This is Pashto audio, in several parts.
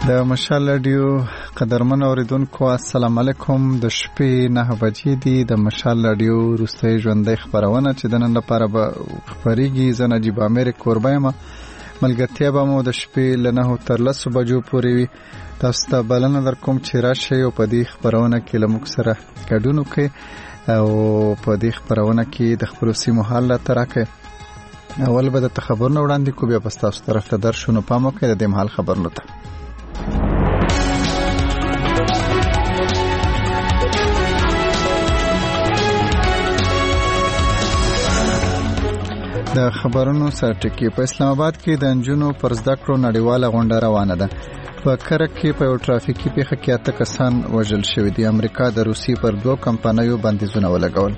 د مشال رادیو قدرمن اوریدونکو السلام علیکم. د شپې 9 بجې دي. د مشال رادیو روسي ژوندۍ خبرونه چې د نن لپاره به خبريږي. زه نجیب امیر کوربایم. ملګرتیا به مو د شپې له 9 تر 10 بجو پورې وي. تاسو ته بلنه درکوم چې راشئ او په دې خبرونه کې له موږ سره ګډون وکړئ او په دې خبرونه کې د خپلو سیمو حال راته راکړئ. اول به د خبرونو وړاندې کو، بیا به تاسو طرف ته درشو. نو پام وکړئ د دې مهال خبرونو ته. د خبرونو سرټکی. په اسلام آباد کې د نجونو پر زده کړو نړیواله غونډه روانه ده. په کرک کې په یو ټرافیکي پیښه کې 8 کسان وژل شوي دي. امریکا د روسي پر 2 کمپنیو بندیزونه ولګول.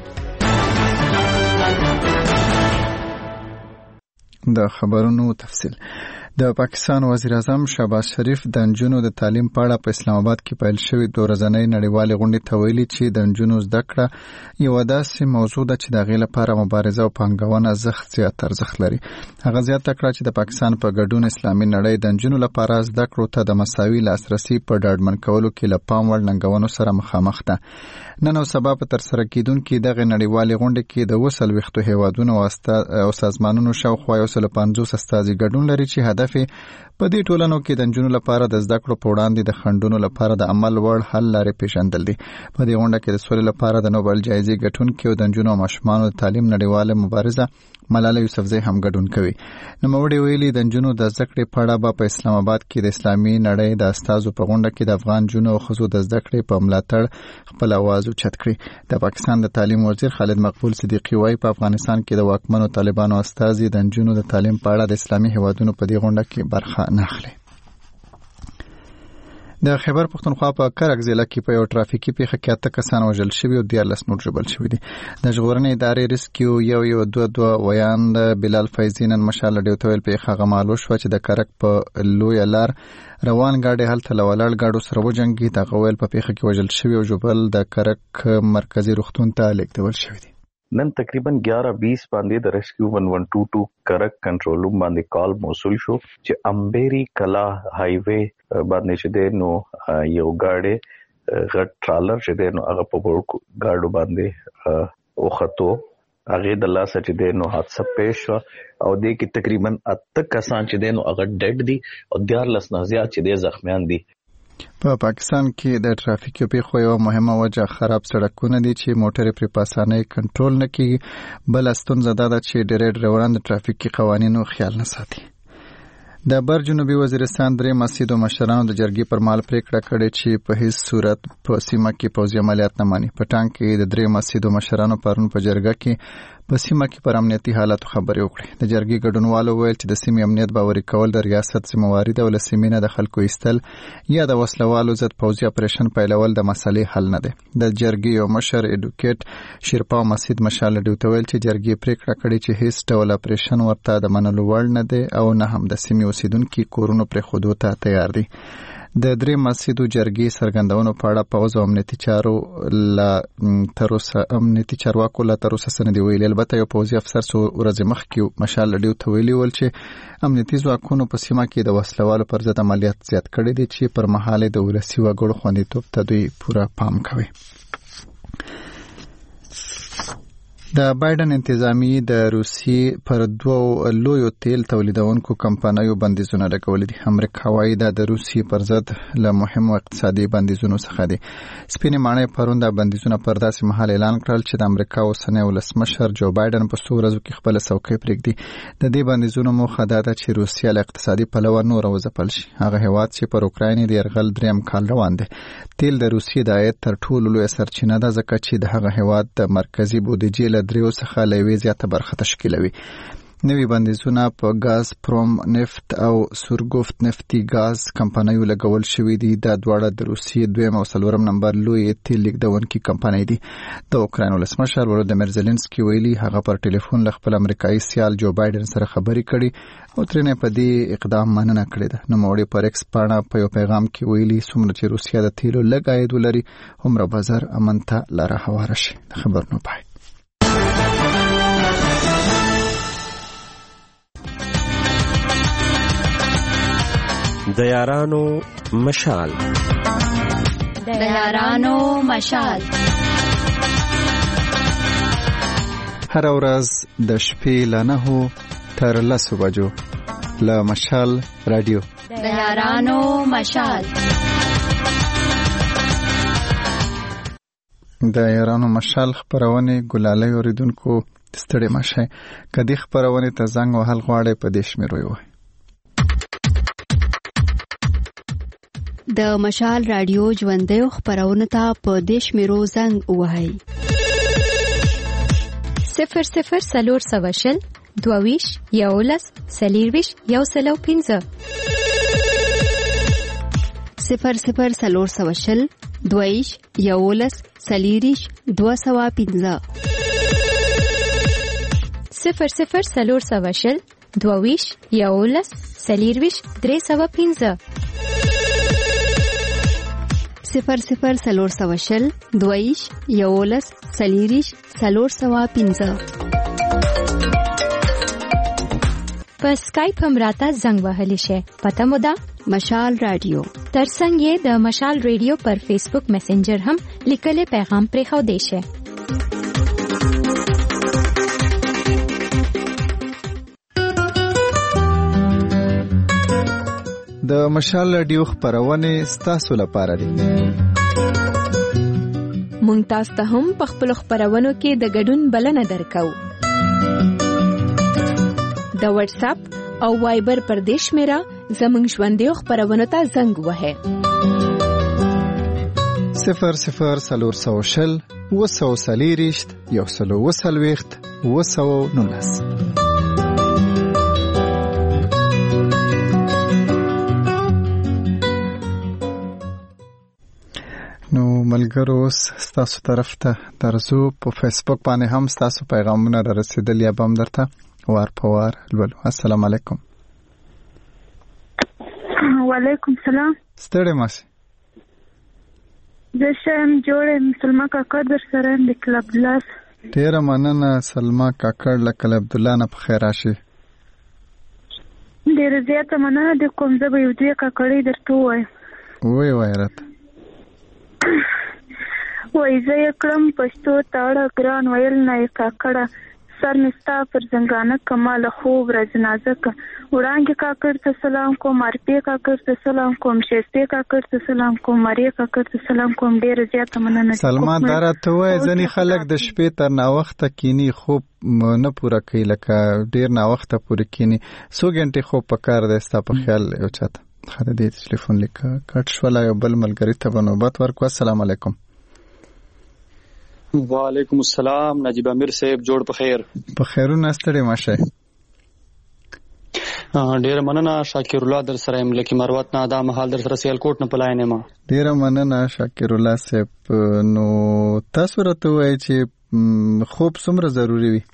د خبرونو تفصیل. د پاکستان وزیر اعظم شهباز شریف د نجونو د تعلیم په اړه په اسلام آباد کې پیل شوی 2 ورځنۍ نړیوالې غونډې ته ویلي چې د نجونو زده کړه یو داسې موضوع ده چې د غیر لپاره مبارزه او پانګونه زیات ارزښت لري. هغه زیاته کړه چې د پاکستان په ګډون اسلامي نړۍ د نجونو لپاره زده کړو ته د مساوي لاسرسي په ډاډمن کولو کې له پام وړ ننګونو سره مخامخ ده. نن او سبا په تر سره کېدونکې دغه نړیوالې غونډې کې د 200 هیوادونو او سازمانونو شاوخوا 150 استازي ګډون لري چې هدف په دې ټولنو کې د نجونو لپاره د زده کړو په وړاندې د خنډونو لپاره د عمل وړ حل لارې پیژندل دي. په دې غونډه کې د سولې لپاره د نوبل جایزې ګټونکي او د نجونو او ماشومانو د تعلیم نړیواله مبارزه ملاله یوسفزۍ هم ګډون کوي. نوموړي ویلي د نجونو د زده کړې په اړه په اسلام آباد کې د اسلامي نړۍ د استازو په غونډه کې د افغان نجونو او ښځو د زده کړې په ملاتړ خپل اواز اوچت کړی. د پاکستان د تعلیم وزیر خالد مقبول صدیقي وايي په افغانستان کې د واکمنو طالبانو استازي د نجونو د تعلیم په اړه د اسلامي هیوادونو په دې غونډه کې برخه نه اخلي. د خیبر پښتونخوا په کرک ضلع کې په یو ټرافیکي پیښه کې 8 کسان وژل شوي او 14 نور ژوبل شوي دي. د ژغورنې ادارې ریسکیو 122 ویاند بلال فیضی نن مشال رادیو ته ویل پیښه هغه معلوم شوه چې د کرک په لوی لار روان ګاډي هلته له ولاړ ګاډو سره وجنګي. دغه ویل په پیښه کې وژل شوي او ژوبل د کرک مرکزی روغتون ته لیږدول شوي دي. نن تقریبا 11:20 باندې د ریسکیو 1122 کرک کنټرول روم باندې کال موصول شو چې امبيري کلا های وی باندې چې د نو یو گاډي غټ ټرالر چې د نو هغه په ورکو گاډو باندې اوخته هغه د لاسه چې د نو حادثه پیښ شو او د کې تقریبا 8 کسان چې د نو هغه ډډ دي او 14 نه زیات چې د زخمیان دي. په پاکستان کې د ټرافیکي پیښو یو مهمه وجه خراب سړکونه دي چې موټر پر پاسانه کنټرول نه کوي. بل ستونزه ده چې ډېر ډرایوران د ټرافیکي قوانینو خیال نه ساتي. د بر جنوبي وزیرستان درې مسجد مشرانو د جرګې پر مال پریکړه کړې چې په هیڅ صورت په سیمه کې پوځي عملیات نه ماني. په ټانګ کې د درې مسجد مشرانو پرون په جرګه کې په سیمه کې پر امنیتي حالت خبرې وکړې. د جرګې ګډونوالو ویل چې د سیمې امنیت باوري کول د ریاست ذمہواری ده او له سیمې نه د خلکو ایستل یا د وسلوالو ضد پوځي اپریشن پیلول د مسلې حل نه دی. د جرګې یو مشر اډوکیټ شیرپا مسجد مشال ډیوته ویل چې جرګې پریکړه کړې چې هیڅ ډول اپریشن ورته د منلو وړ نه دی او نه هم د سیمې اوسیدونکو کورونو پر خودو ته تیار دي. د درې مسجدو جرګې سرګندونو په اړه پوز او امنیتي چارو امنیتي چارواکو لا تر اوسه سند ویلي. البته یو پوځي افسر څو ورځې مخکې مشال ډیو ته ویلي ول چې امنیتي ځواکونو په سیمه کې د وسلوالو پر ضد عملیات زیات کړي دي چې پر مهال د ولسي وګړو خوندیتوب ته دوی پوره پام کوي. د بایدن انتظامی د روسي پر 2 لویو تیل تولیدونکو کمپنیو بندیزونه لګولي دي. امریکا وايي د روسي پر ضد له مهمو اقتصادي بندیزونو څخه دي. سپینې ماڼۍ پرون د بندیزونه پر داسې مهال اعلان کړل چې د امریکا اوسنی ولسمشر جو بایدن په څو ورځو کې خپل څوکۍ پرېږدي. د دې بندیزونو موخه دا ده چې روسیا له اقتصادي پلوه نور وځپل شي. هغه هیواد چې پر اوکراین د یرغل دریم کال روان دی. تیل د روسي د عاید تر ټولو لوی سرچینه ده ځکه چې د هغه هیواد د مرکزی بودیجې دریو څخه لوي زیاته برخه تشکیلوي. نوی بندیزونه په غاز پروم نفت او سورګوفت نفتی غاز کمپنیو لګول شوی دي. دا دواړه د روسیې دویم او څلورم نمبر لوی تیل لیږدونکي کمپنۍ دي. د اوکراین ولسمشر ولودیمیر زيلنسکي ویلي هغه پر ټلیفون له خپل امریکایي سیال جو بایدن سره خبرې کړي او ترنه په دې اقدام مننه کړې ده. نو موړي پر ایکس پاڼه په یو پیغام کې ویلي څومره چې روسیا د تیلو لږ عاید ولري همره بازار امن ته لاره هواره شي. خبر نو پای. د یارانو مشال د یارانو مشال. هر ورځ د شپې له 9 تر 10 بجو له مشال رادیو د یارانو مشال. د یارانو مشال خبرونه ګلالۍ اوریدونکو ستړي مشه کدي خبرونه ته زنګ وهل غواړي په دیش مې روي وای. د مشال رادیو ژوندۍ خبرونه ته په دیش مې رو زنګ وهي. 00 سلور سوشل دوویش یولس سلیرویش یوسلو 15 00 سلور سوشل دویش یولس سلیریش 215 00 سلور سوشل دوویش یولس سلیرویش 315 00 سلور سوشل دویش یولس سلیریش 315 په سکایپ هم راته زنګ وهلی شي. پته مو ده مشال رادیو. ترڅنګ یې د مشال رادیو پر فیسبوک میسنجر هم لیکلي پیغام پرې خو دی شي. د مشال رادیو خبرونه ستاسو لپاره دي. مونږ تاسو ته هم په خپل خبرونو کې د ګډون بلنه درکو. د واتس اپ او وایبر پر دیش میرا زمونږ ژوندۍ خبرونه ته زنګ وهه. 00 سلور سوشل وسو سلیریشت یوسلو وسلويخت وسو نونس. نو ملګرو ستاسو طرف ته درځو په فیسبوک باندې هم ستاسو پیغامونه را رسیدلی ابم درته وار په وار لولو. السلام علیکم. وعلیکم سلام. ستړي ماشي زه شم جوړه سلمہ کاکړ در سره د کلب لاس. ډیره مننه سلمہ کاکړ له کلب الله نه په خیر راشي. ډیره زیاته مننه د کوم زه به یو دوی کاکړې درته وایم. وای راته وای زه یې کړم پښتو تاړه ګران ویل نه کاکړه سر مستا پر زنګانه کمال خوب راځنازک وړانګې کاکړ ته سلام کوم ارپی کاکړ ته سلام کوم شېسته کاکړ ته سلام کوم مری کاکړ ته سلام کوم ډیره زیاته مننه. سلمہ درته وای ځنی خلک د شپې تر نا وخت کینی خوب نه پوره کوي لکه ډیر نا وخت پوره کینی 100 غنټه خوب پکار دی ستا په خیال یو چاته خاطر دې ټلیفون لیک کټ شولا یو بل ملګری ته بنوبت ورکو. السلام علیکم. وعلیکم السلام نجیب امیر صاحب جوړ په خیر. په خیرونه ستړي ماشه. ډیر مننه شاکر الله در سره ام لکه مروت نه دا محل در سره سیل کوټ نه پلاینه ما. ډیر مننه شاکر الله صاحب. نو تاسو راته وایي چې خوب څومره ضروری وي؟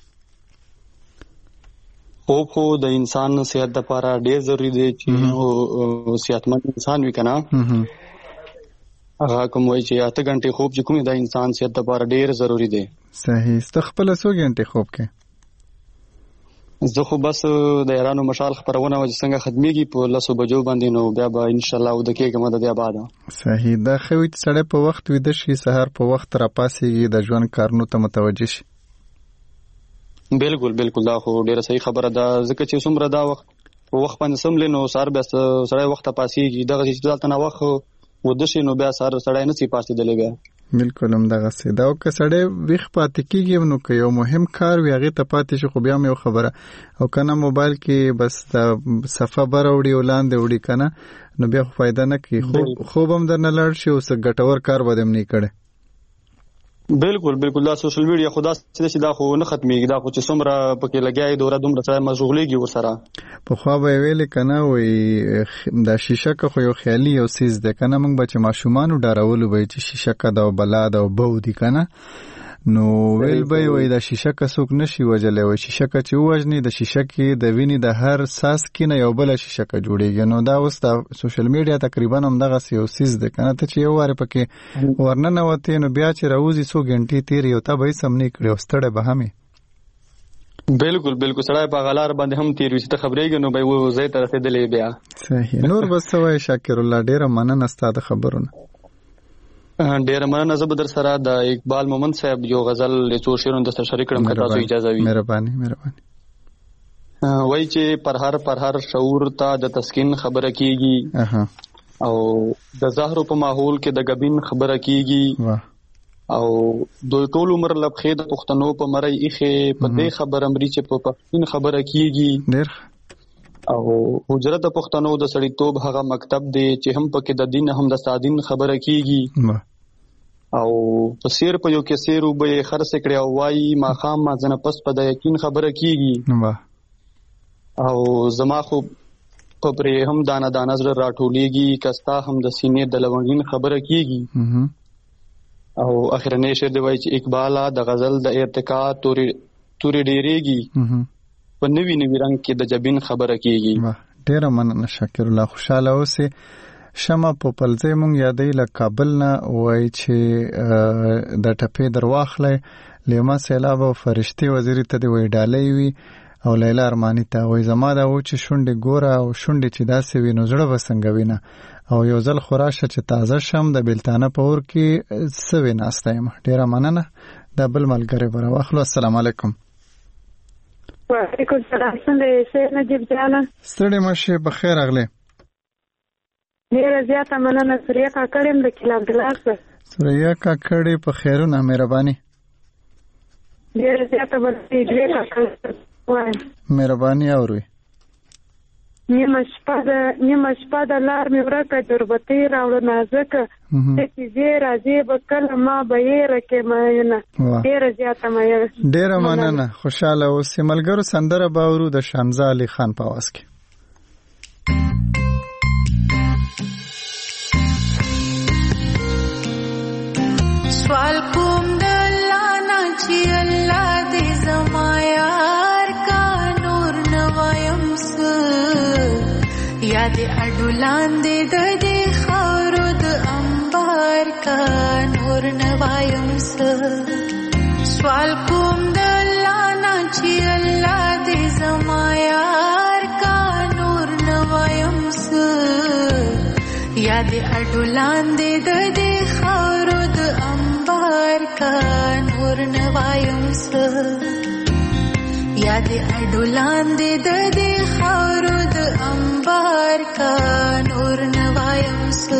خوب خو د انسان صحت لپاره ډیر ضروری دی چې صحتمند انسان وي کنه. هغه کوم وایي چې 8 غنټه خوب چې کوم د انسان صحت لپاره ډیر ضروری دی. صحیح. استخپل 100 غنټه خوب کې زه خو بس د یارانو مشال خبرونه و چې څنګه ختميږي په 10 بجو باندې نو بیا به ان شاء الله د کېګه مده دی بعد. صحیح. دا خوي چې سړی په وخت ویده شي سحر په وخت را پاسيږي د ژوند کارونو ته متوجه شي. بالکل دا خو ډیره صحیح خبره ده ځکه چې څومره دا وخت په وخت باندې سملې نو سار بیا سړی وخت پاسيږي دغه چې ځلته نه وخت ودشي نو بیا سار سړی نه سي پاسې دلې بیا. بالکل هم دغه څه دا او که سړی ویښ پاتې کېږي نو که یو مهم کار وي هغې ته پاتې شي خو بیا هم یو خبره او که نه موبایل کې بس د صفحه بره وړي او لاندې وړي که نه نو بیا خو فایده نه کوي. خوب هم در نه لاړ شي او څه ګټور کار به دې هم نه کړی. بالکل دا سوشل میډیا خدا چې دا خو نه ختميږي دا خو چې څومره پکې لګیاي دوره دومره سره مشغولېږي ورسره. په خو به ویلې کنه وي دا شیشه که خو یو خیالي یو سیز ده کنه موږ بچ ماشومان ډارولو به چې شیشه کا دا بلا دا بو دي کنه نو ویل به وي دا شیشه کا څوک نشي وجلې وي شیشه کا چې وژني د شیشه کې د ویني د هر ساس کې نه یو بل شیشه کا جوړیږي. نو دا اوس د سوشل میډیا تقریبا هم دغه یو سیز ده کنه ته چې یو واره پکې ورننه وته نو بیا چې راوځي 100 غنټې تیر یو تا به سم نه کړو ستړی به همي. بالکل سړی په غلار باندې هم تیر وي چې ته خبرېږي نو به و ځای ته رسېدلی بیا. صحیح. نور بس څه وایي شاکر الله؟ ډېره مننه ستا د خبرونه. ډېره مننه. زه به در سره د اقبال مومند صاحب یو غزل څو شعرونه درته شریک کړم که تاسو اجازه وي. مهرباني. وایي چې پر هر شعور ته د تسکین خبره کېږي او د زهرو په ماحول کې د ګبین خبره کېږي او دوی ټول عمر لبخې د پښتنو په مرۍ ایښې په دې خبره مري چې په پښتون خبره کېږي. او حجرت د پښتنو د سړیتوب هغه مکتب دی چې هم پکې د دین هم د سادین خبره کېږي. او په سیر په یو کې سیر وبې خرڅ کړي او وایي ماښام مازنه پس په د یقین خبره کېږي. او زما خو په پرې هم دانه دانه زړه راټولېږي کستا هم د سینې د لونګین خبره کېږي. او اخرنی شعر دی وایي چې اقباله د غزل د ارتقا تورې ډېرېږي په نوي رنګ کې د جبین خبره کېږي. ډېره مننه شاکر الله. خوشحاله اوسې. شمه پوپلزی مونږ یادوي له کابل نه، وایي چې د ټپې در واخلی لیما سیلاب او فرشتې وزیري ته دې وایي ډالۍ وي او لیلا ارماني ته وایي زما دا و چې شونډې ګوره او شونډې چې داسې وي نو زړه به څنګه وینه او یو ځل خو راشه چې تازه شم د بیلتانه په اور کې څه وې ناسته یم. ډېره مننه. دا بل ملګری به راواخلو. السلام علیکم. وعلیکم السلام. څنګه یې سید نجیب جانه؟ ستړې مه شې، بخیر راغلې. ډېره زیاته مننه. سوریا کاکړ یم د کیل عبدالله څخه. سوریا کاکړ په خیرونه مهرباني. ډېره زیاته مننه. مهرباني اورئ. نیمه شپه د لار مې ورکه جربتې راوړه نازکه چې زه راځي به کله ما به یې رکې مینه. ډېره زیاته مینه. ډېره مننه. خوشحاله اوسې. ملګرو سندره به اورو د شامزه علي خان په آواز کې. سوال کوم د الله نه چې الله دې زما یار کا نور نه وایم څه یاد اډو لاندې د دې خاورو د انبار کا نور نه وایم څه. سوال کوم د الله نه چې الله دې زما یار کا نور نه وایم څه یاد اډو لاندې د دې خاورو د انبار کا نور نه وایم څه یاد اډو لاندې د دې خاورو د انبار کا نور نه وایم څه.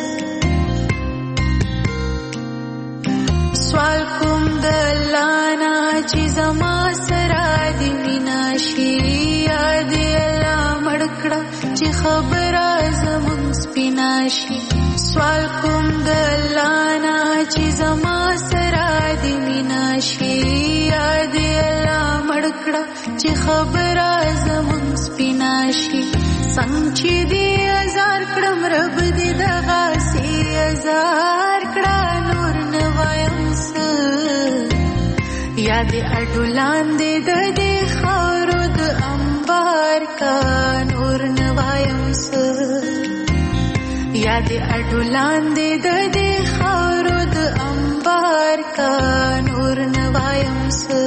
سوال کوم د الله نه چې زما سره دې مینه شي یاد الله مړ کړه چې خبره زموږ سپینه شي. سوال کوم د الله نه چې زما سره دې مینه شي یاد الله مړ کړه چې خبره زموږ سپینه شي. څنګه چې دې ازار کړم رب دې دغسې ازار کړه نور نه وایم څه یاد اډو لاندې د دې خاورو د انبار کا نور نه وایم څه یاد اډو لاندې د دې خاورو د انبار کا نور نه وایم څه.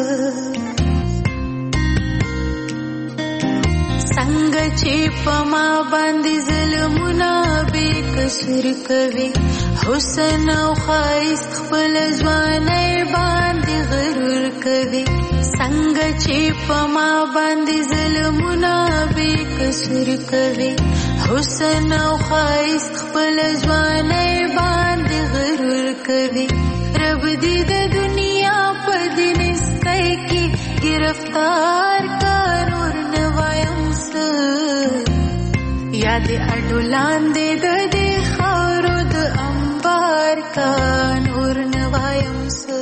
څنګه چې په ما باندې ظلمونه بې قصور کوي حسن او ښایست خپل ځوانۍ باندې غرور کوي. څنګه چې په ما باندې ظلمونه بې قصور کوي حسن او ښایست خپل ځوانۍ باندې غرور کوي. رب دې د دنیا په دې نسکۍ کې گرفتار کا نور نه وایم څه یاد اډو لاندې د دې خاورو د انبار کا نور نه وایم څه.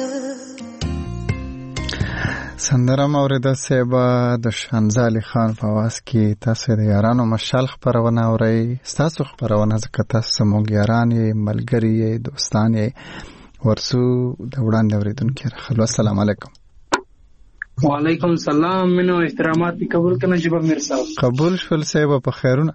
سندره موریده صاحبه د شامزه علي خان په آواز کې. تاسو د یارانو مشال خپرونه اورئ. ستاسو خپرونه ځکه تاسو زموږ یاران یې، ملګري یې، دوستان یې. ورسو د وړاندې اورېدونکي راخلو. السلام علیکم. وعلیکم السلام. منو احترامات دې قبول کړه جبا میر صاحب. قبول شول صاحب. په خیرونه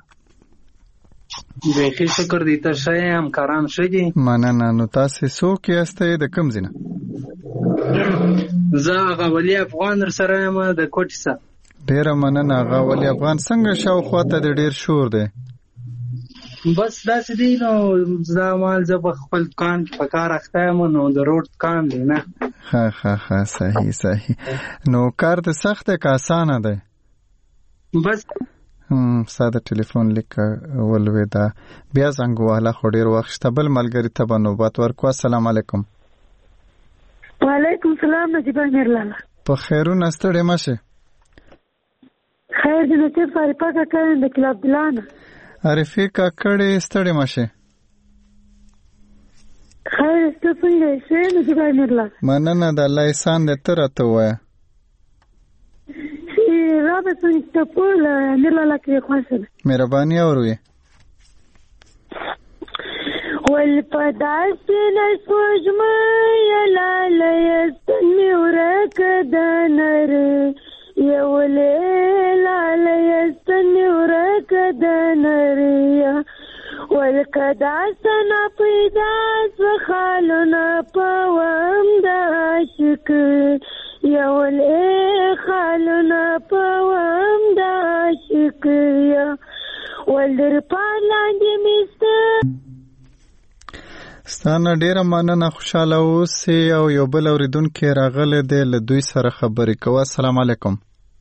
بیخي شکر دې ته ښه همکاران ښه دي. مننه. نو تاسې څوک یاستئ د کوم ځای نه؟ زه هغه ولی افغان سره یم د کوټې څخه. ډیره مننه هغه ولی افغان. څنګه شاوخوا ته د ډیر شور دی؟ بس داسې دی نو زه مال زه په خپل دکان کې په کار اخته یم نو د روډ دکان دی نه. ښه صحیح. نو کار دې سخت دی که اسانه دی؟ بس ساده ټلیفون لیک ولوېده بیا زنګ وهله خو ډېر وخت شته. بل ملګري ته به نوبت ورکړو. السلام علیکم. وعلیکم السلام نجیبه میرلاله. په خیرونه ستړې مه شې. خیر دې نصیب فاریپا کاکړ د کلي عبدالله نه. عارفې کاکړې ستړې مه شې. خیر ته څنګه یې نجیبه میرلاله؟ مننه د الله احسان دې ته راته ووایه. رابط ټپول میرلاله کې خوښه مهرباني اورئ. ول پداسې نسوجمه لاله یستنې ورکه د نر یولې لاله یستنې ورکه د نر ول کداسنا پیدا سخالونه پوام د عاشق یولې خالونه پوام د عاشق ولدر پالاندې میسته. ستانه ډیره مننه. خوشاله اوسې. او یو بل اوریدونکی راغلی دی له دوی سره خبرې کوو. السلام علیکم.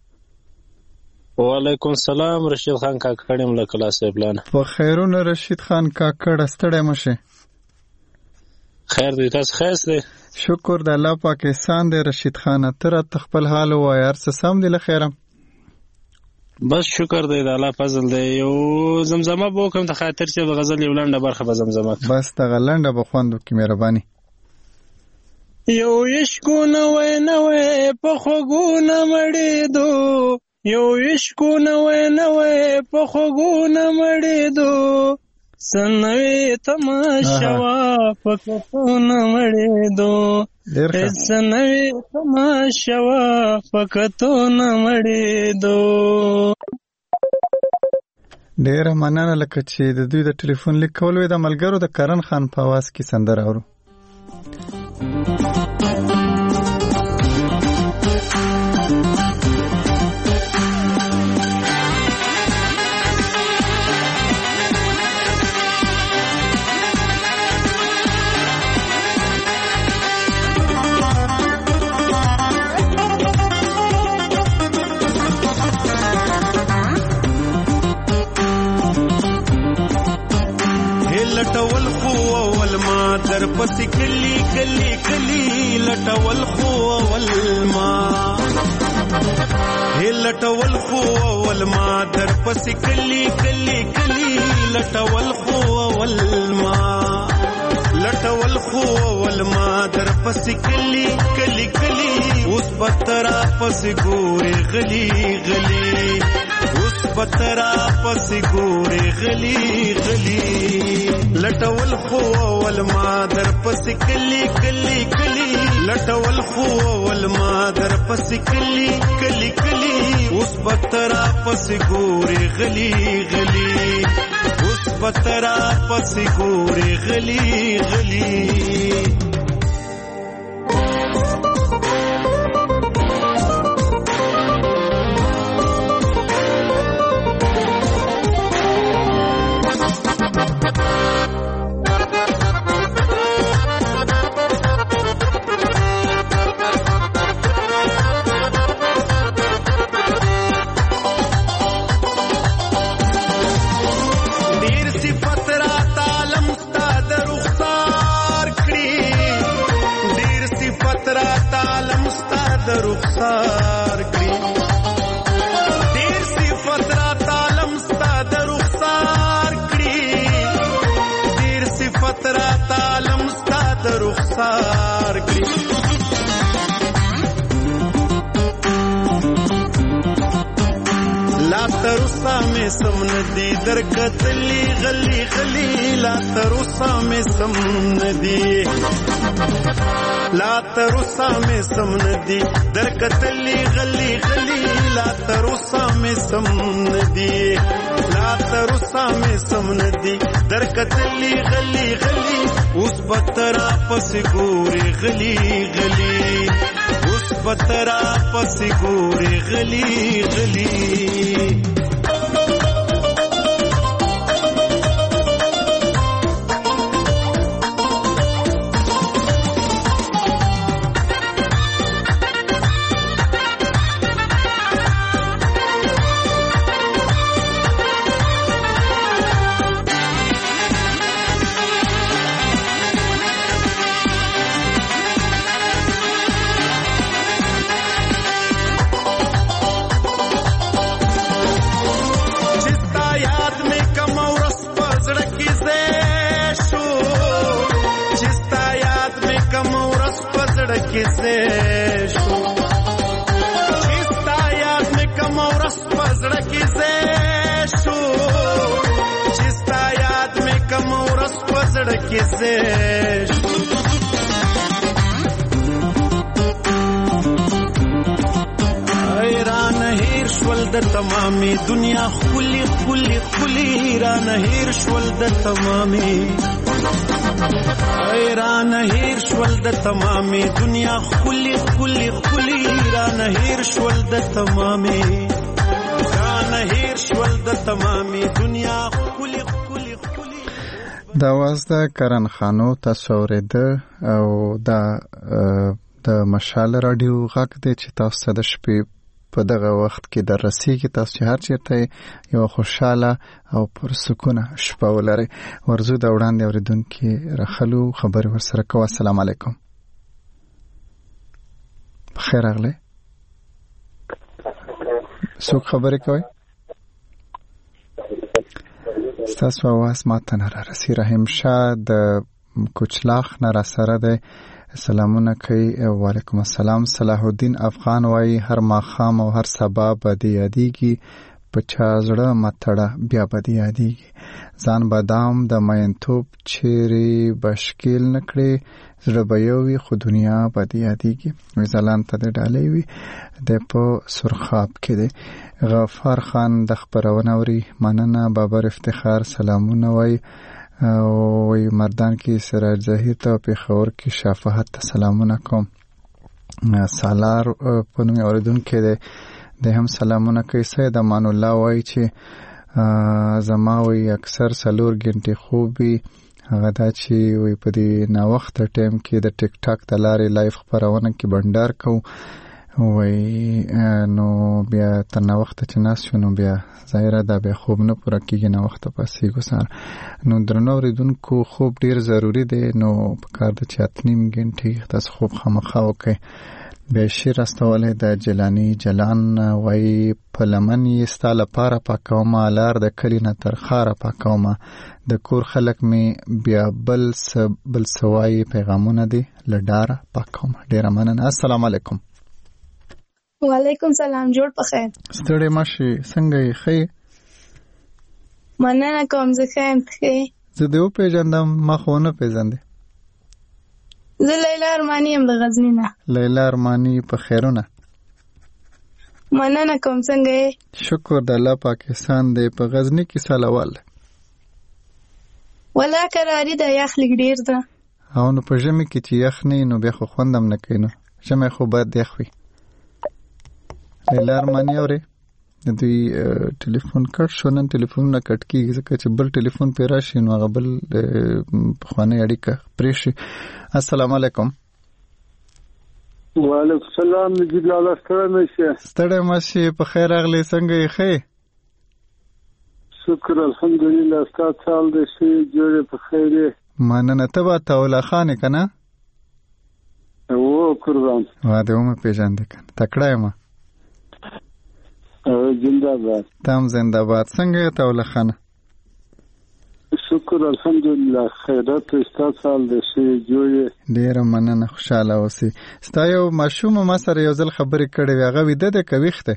وعلیکم السلام. رشید خان کاکړ یم له کلا سیبلانه. په خیرونه رشید خان کاکړ ستړی مه شې. خیر دی تاسو خیس دی؟ شکر د الله پاک احسان دی. رشید خان ته راته خپل حال ووایه. هر څه سم دی له خیره؟ بس شکر دی د الله فضل دی. یو زمزمه به وکړم ته خاطر چې د غزل یو لنډه برخه به زمزمه کړم. بس دغه لنډه به خوند وکړي مهرباني. یو عشقونه وی په خوږونه مړېدو یو عشقونه وی په خوږونه مړېدو سنوي تماشا په کتونه مړېدو سنوي تماشا په کتونه مړېدو. ډیره مننه. لکه چې د دوی د ټلیفون لیک کول وي د ملګرو د کرن خان په आवाज کې سندره اورو. لټول خو اول ما در پس کلی کلی کلی لټول خو اول ما لټول خو اول ما در پس کلی کلی کلی لټول خو اول ما لټول خو اول ما در پس کلی کلی کلی اوس بترا پس ګوري غلی غلی اوس بترا پس ګوري غلی غلی لټول خو اول ما در پس کلی کلی کلی لټول خو اول ما در پس کلی کلی کلی اوس بترا پس ګوري غلی غلی اوس بترا پس ګوري غلی غلی. رخسار کړی ډیر صفات را تعلم ستاد رخسار کړی ډیر صفات را تعلم ستاد رخسار کړی لا ترسا میں سم ندی درکتلی غلی غلی لا ترسا میں سم ندی لا ترسا میں سم ندی درکتلی غلی غلی لا ترسا میں سم ندی لا ترسا میں سم ندی درکتلی غلی غلی اس بترا پس ګوري غلی غلی پترا پس ګوري غلی غلی تمامي دنیا خولي خولي خولي ران هير شول د تمامي ران هير شول د تمامي دنیا خولي خولي خولي ران هير شول د تمامي ران هير شول د تمامي دنیا خولي خولي خولي. دا واز د کرن خانو تصورید او د مشال رادیو غږ دی چې تاسو د شپې په دغه وخت کې در رسیږي تاسو هر چیرته یو خوشاله او پرسکونه شپه ولرئ. ورزو د وړاندې اوریدونکو راخلو خبرې ورسره کوو. السلام علیکم. بخیر راغلی. څوک خبرې کوي؟ ستاسو اواز ما ته نه رارسي. رحیم شاه د کوچلاخ نه راسره دی. سلامونه کوي. وعلیکم السلام. صلاح الدین افغان وای هر ماخام او هر سبا به دی یادیږي په چا زړه متړه بیا به دی یادیږي ځان بادام د مینتوب چیرې بشکیل نکړي زړه به یو وي خو دنیا به دی یادیږي وزلان ته د ډالۍ وي د په سرخاب کې دی. غفار خان د خبرونه اوري. مننه. بابر افتخار سلامونه وای وی مردان کې سراج ظهیر ته پیښور کې شفاعت ته سلامونه کوم. سالار په نوم اوریدونکو دی د هم سلامونه کوي. سید امان الله وای چې زما وی اکثر سلور غنټه خوبي هغه دا چې وی په دې نا وخت ټیم کې د ټیک ټاک د لارې لایف خبرونه کې بندر کو وی نو بیا تر نا وخت چې ناس شنو بیا ظاهره دا به خوب نه پوره کیږي نه وخت پاسې ګسار نو درنو ریدونکو خوب ډیر ضروری دی نو په کار د 4.5 غنټه تاسو خوب خامخا وکړئ. به شیر استواله د جلانی جلان وای په لمن یې ستاله پاره پاکوما لار د کلی نه تر خاره پاکوما د کور خلک می بیا بل سوای پیغامونه دی لډاره پاکوما. ډیر مننه. السلام علیکم. وعلیکم سلام. جوړ په خیر. ستړي ماشي څنګه یې خې؟ مننه کوم زه خیم خې. زه دیو پیژندم ما خو نه پیژندې. زه لیلا ارمانی یم د غزنی نه. لیلا ارمانی په خیرونه. مننه کوم څنګه یې؟ شکر د الله پاکستان دی. په غزنی کې سالوال ولا قراری د یخ لګ ډیر ده. او نو په ژمي کې چې یخ نه نو بیا خو خوندم نه کوي. نو ژمي خو باید یخ وي. لیلا ارمانی اوري د دوی ټلیفون کټ شو. نن ټلیفون نه کټ کیږي ځکه چې بل ټلیفون پې راشي نو هغه بل پخوانۍ اړیکه پرې شي. السلام علیکم. وعلیکم السلام. نجیب لالا ستړی ماشي په خیر راغلی. څنګه یې ښې؟ شکر الحمدلله. ستا سال دی ښې جوړې په خیر یې. مننه. ته به عطاالله خان یې که نه؟ و قربان. واده ومه پېژندې که نه. تکړه یم. زنده باد. تام زنده باد. څنګه یې عطاالله خانه؟ شکر الحمدلله. خیرات ستا سال دی ښې جوړې. ډېره مننه. خوشحاله اوسې. ستا یو ماشوم ما سره یو ځل خبرې کړې وې هغه ویده دی که ویښ دی؟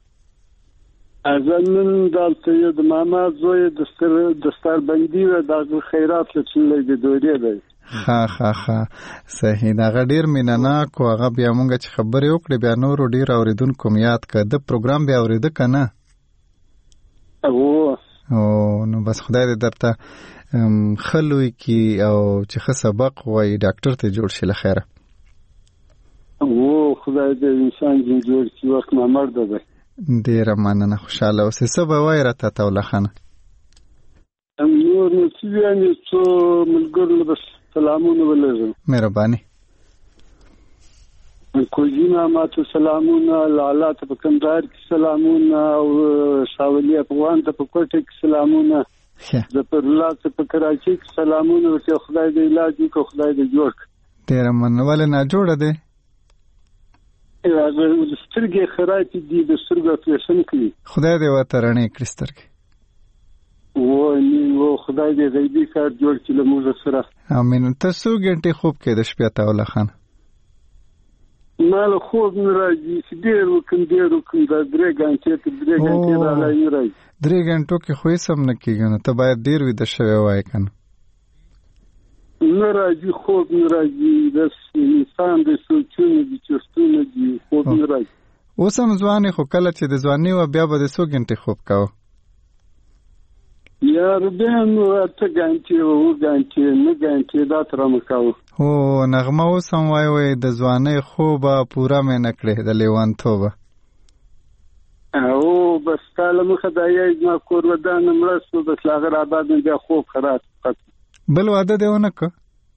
زه نن دلته یو د ماما زوی دستربندي وه د هغه خیرات لچلی د دورې دی. ښه صحیح. د هغه ډېر مینهناک و. هغه بیا مونږ چې خبرې وکړې بیا نورو ډېر اورېدونکو م یاد که د پروګرام بیا اورېده که نه؟ او نو بس خدای دې درته ښه لوی کي او چې ښه سبق وایي ډاکټر ته جوړ شي له خیره. و خدای دې انسان جن جوړ کړي وخت نامرده دی. ډېره مننه خوشحاله اوسې. څه به وایې راته طاوله خانه؟ نور نو څه ویانې څو ملګرو له به سلامونه ولېږم. مهرباني. کوزینا ماته سلامونه، لالا ته په کندهار کې سلامونه، او شاولي افغان ته په کوټه کې سلامونه، ظفر الله ته په کراچۍ کې سلامونه. ورته خدای دې علاج وکړي، خدای دې جوړ کړي. ډېره مننه. ولې ناجوړه دی؟ سترګې خرابې دي، د سترګو اپریشن کوي. خدای دې ورته رڼې کړي سترګې. و خدای دې غیبي کار جوړ کړي له موږ سره. امین. ته څو ګنټې خوب کې د شپې طاوله خانه؟ ما له خوب نه راځي چې ډېر وکړم دا 3 ګنټې ته 3 ګنټې راځي نه راځي. 3 ګنټو کې خو هېڅ هم نه کېږي نو ته باید ډېر ویده شوی وای که نه؟ نه راځي، خوب نه راځي. د انسان د سوچونو دي، چستونه دي، خوب نه راځي. اوس هم ځوان خو کله چې د ځوانۍ وه بیا به د څو ګنټې خوب کوه؟ یار بیا نو 8 ګنټې 9 ګنټې 9 ګنټې دا تر مه کوه. هو نغمه اوس هم وایي د ځوانۍ خوبه پوره مې نه کړې د لیوانتوبه. او بس کاله مخه دا یې زما کور ودانه مړه شو، بس له هغه رابعد مې بیا خوب خراب. بل واده دې ونه کړ؟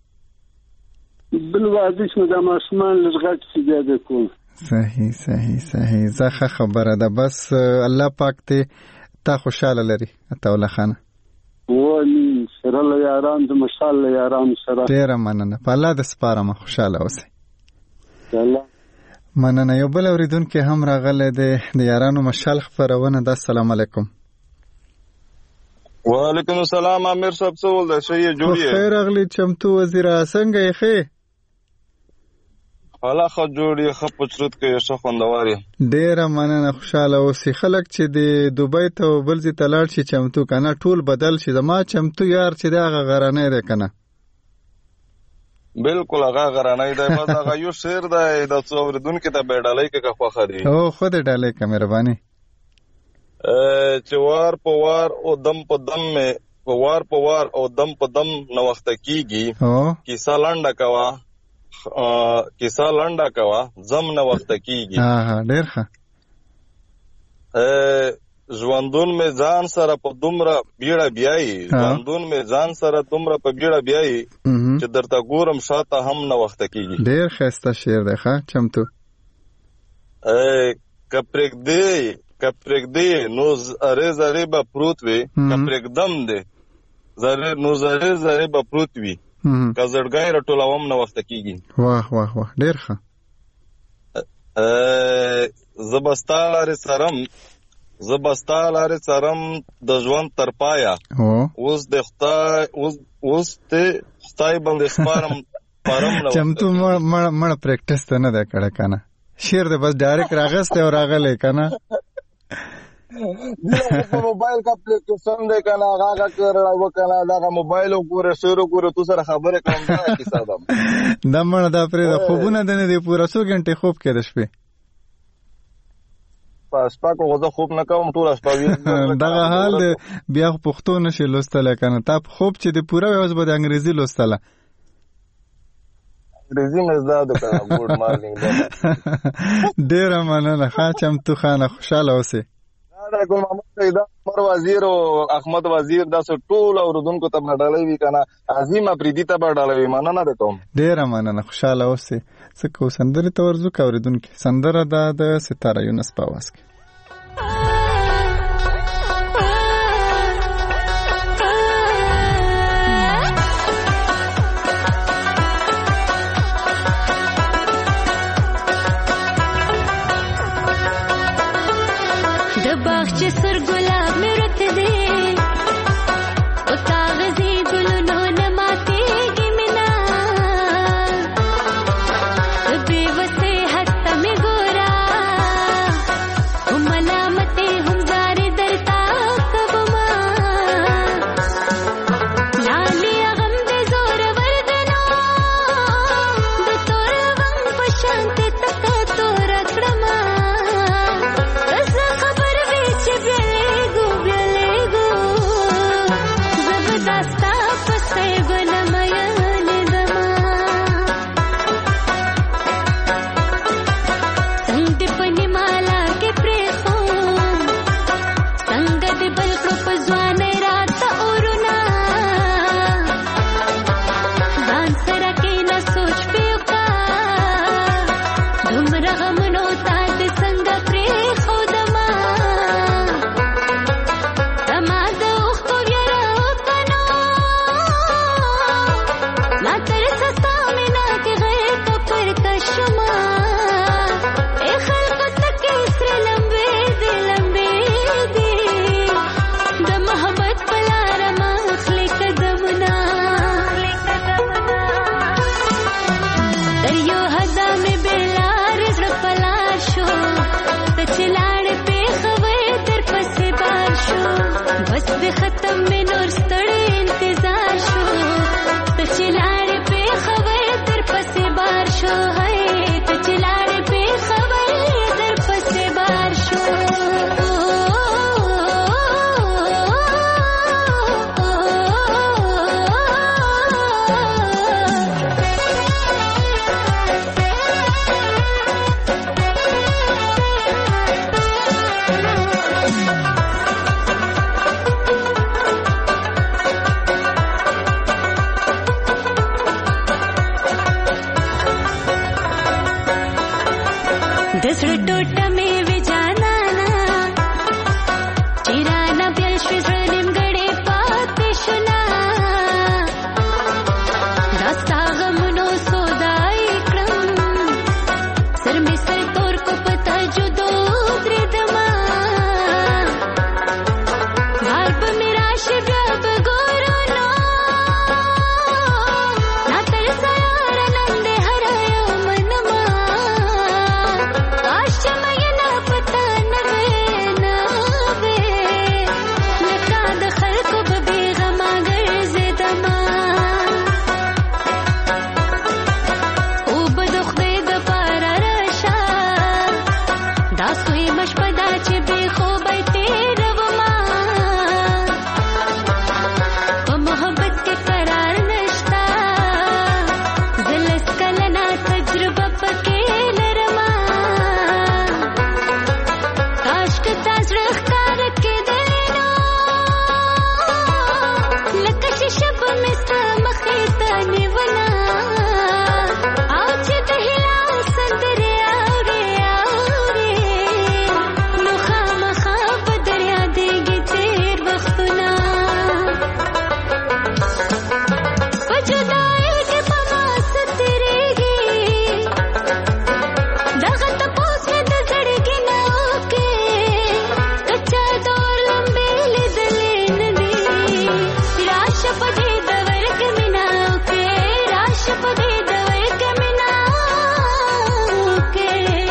بل واده چې دا ماشومان لږ غټ شي بیا دې کوم. صحیح. زه ښه خبره ده. بس الله پاک دې تا خوشحاله لري طاوله خانه. وامین. سره له یاران د مشال له یارانو سره. ډېره مننه. په الله د سپارمه. خوشحاله اوسئ. الله مننه. یو بل اورېدونکی هم راغلی دی د یارانو مشال خپرونه ده. السلام علیکم. وعلیکم السلام. امیر صاحب څه ول ده؟ ښه یې جوړ یې؟ خیر راغلی چمتو وزیره. څنګه یې؟ ښې حالا ښه جوړ یې، ښه پچرت کوې، ښه خوندور یې. ډېره مننه. خوشحاله اوسې. خلک چې د دوبۍ ته او بل ځای ته لاړ شي چمتو که نه ټول بدل شي. زما چمتو یار چې دی هغه غرنی دی که نه؟ بلکل هغه غرنی دی. بس هغه یو شعر دی د څو اورېدونکي ته به یې ډالۍ که خوښه دي. او خود یې ډالۍ که مهرباني. چې وار په وار او دم په دم مې په وار په وار او دم په دم نوخته کیږي. کیسه لنډه کوه زم نوخته کیږي. ډېر ښه. ژوندون مې ځان سره په دومره بیړه بیایي، ژوندون مې ځان سره دومره په بیړه بیایي چې درته ګورم شاته هم نوخته کیږي. ډېر ښایسته شعر دی. ښه چمتو. که پرېږدې نو زرې به پروت وي، که پرېږدم دې نو زرې به پروت وي، که زړګی راټولوم نوخته کیږي. واه واه واه. ډېر ښه. زه به ستا لارې څارم د ژوند تر پایه، اوس دې خدای باندې سپارم. چمتو مړه پریکټس ته نه دی کړی که نه؟ شعر دی بس ډایرکټ راغستی او راغلی که نه؟ په موبایل کا اپلیکیشن دی که نه هغه کړه کنه دغه موبایل وګوره شعر وګوره تو سره خبرې کوم. دا کیسه ده دا مړه دا پرېږده. خوبونه دې نه دی پوره. څو ګنټې خوب کې د شپې؟ په شپه کې خو زه خوب نه کوم، ټوله شپه دغه حال دی. بیا خو پښتو نشي لوستلی که نه؟ تا خوب چې دې پوره وي اوس به د انګریزي لوستله. انګریزي مې زده ده که نه. ګوډ مارنینګ. ډېره مننه. ښه چمتو خانه. خوشحاله اوسې. ګل محمد سید عمر وزیر او احمد وزیر داسې ټول اورېدونکو ته به ډالۍ وي که نه؟ عظیم افریدي ته به ډالۍ وي. مننه ده کوم. ډېره مننه. خوشحاله اوسې. څه کوو سندرې ته ورځو که اورېدونکي؟ سندره ده د ستاره یونس په اواز کې. باغچه سر ګلاب مې رته دی او کاغذي ګلونو نه ماتېږي مینا بې وسې هسته مې ګورا दसड़ टोटा में विजाना चिराना ब्याश्री ज़लिम गड़े पाते शुना दास्ता गमनो सोदाई क्रम सर में सर तोर को पता जुदो द्रिदमा भार्प मेरा शिव्याब गोरोनो ना तरसा यार नंदे हरायो मनमा आश्चमयना पता नवे नवे नका दखल को बबेगमा गर्ज़ दमा ओ बदुख बेद पारा रशा दासुई मशपदा चे बेखो बैठे रवमा ओ मोहब्बत के करार नश्ता ज़लस कलना तजुर्बा पके नरमा काश के ताज़रख कारक के दिनो लकश शब मिस्र मखीता निवना आउचे दहिला संदरे आउरे आउरे नुखा मखा बदरिया देगी तेर वक्तुना वजुदाई के पमास तेरेगी दगत पोस में दगड़गी ना ओके कच्चा दौर लंबे ले दलेन दी राष्ट्रपति दवर के मिना ओके राष्ट्रपति दवर के मिना ओके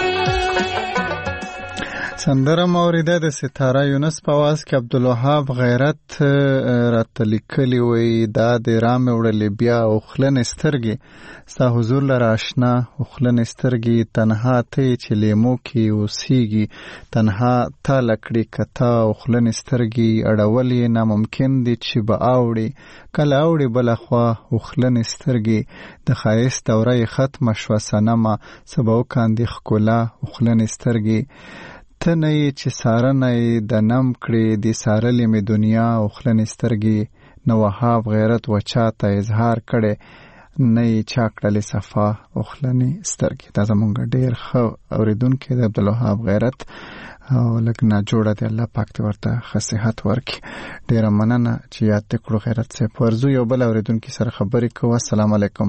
سندرم اوریده د ستاره یونس په आवाज کې عبدالوهاب غیرت راته لیکلي وی دا د رام وړلې بیا او خلن سترګې ستا حضور لره آشنا او خلن سترګې تنها ته چې لیمو کې اوسېږي تنها تا لکړې کتا او خلن سترګې اړول یې ناممکن دي چې به اوړي کله اوړي بله خوا او خلن سترګې د ښایست دوره یې ختمه شوه صنمه څه به وکاندې ښکلا او خلن سترګې ته نه یې چې سارنه یې د نم کړې دې سارلې مې دنیا او خلنې سترګې نه وهاب غیرت و چا ته اظهار کړی نه یې چا کړلې صفا او خلنې سترګې دا زمونږ ډېر ښه اورېدونکی د عبدالوهاب غیرت او لږ ناجوړه دی الله پاک دې ورته ښه صحت ورکړي ډېره مننه چې یاد دې کړو غیرت صاحب ورځو یو بل اورېدونکي سره خبرې کوو السلام علیکم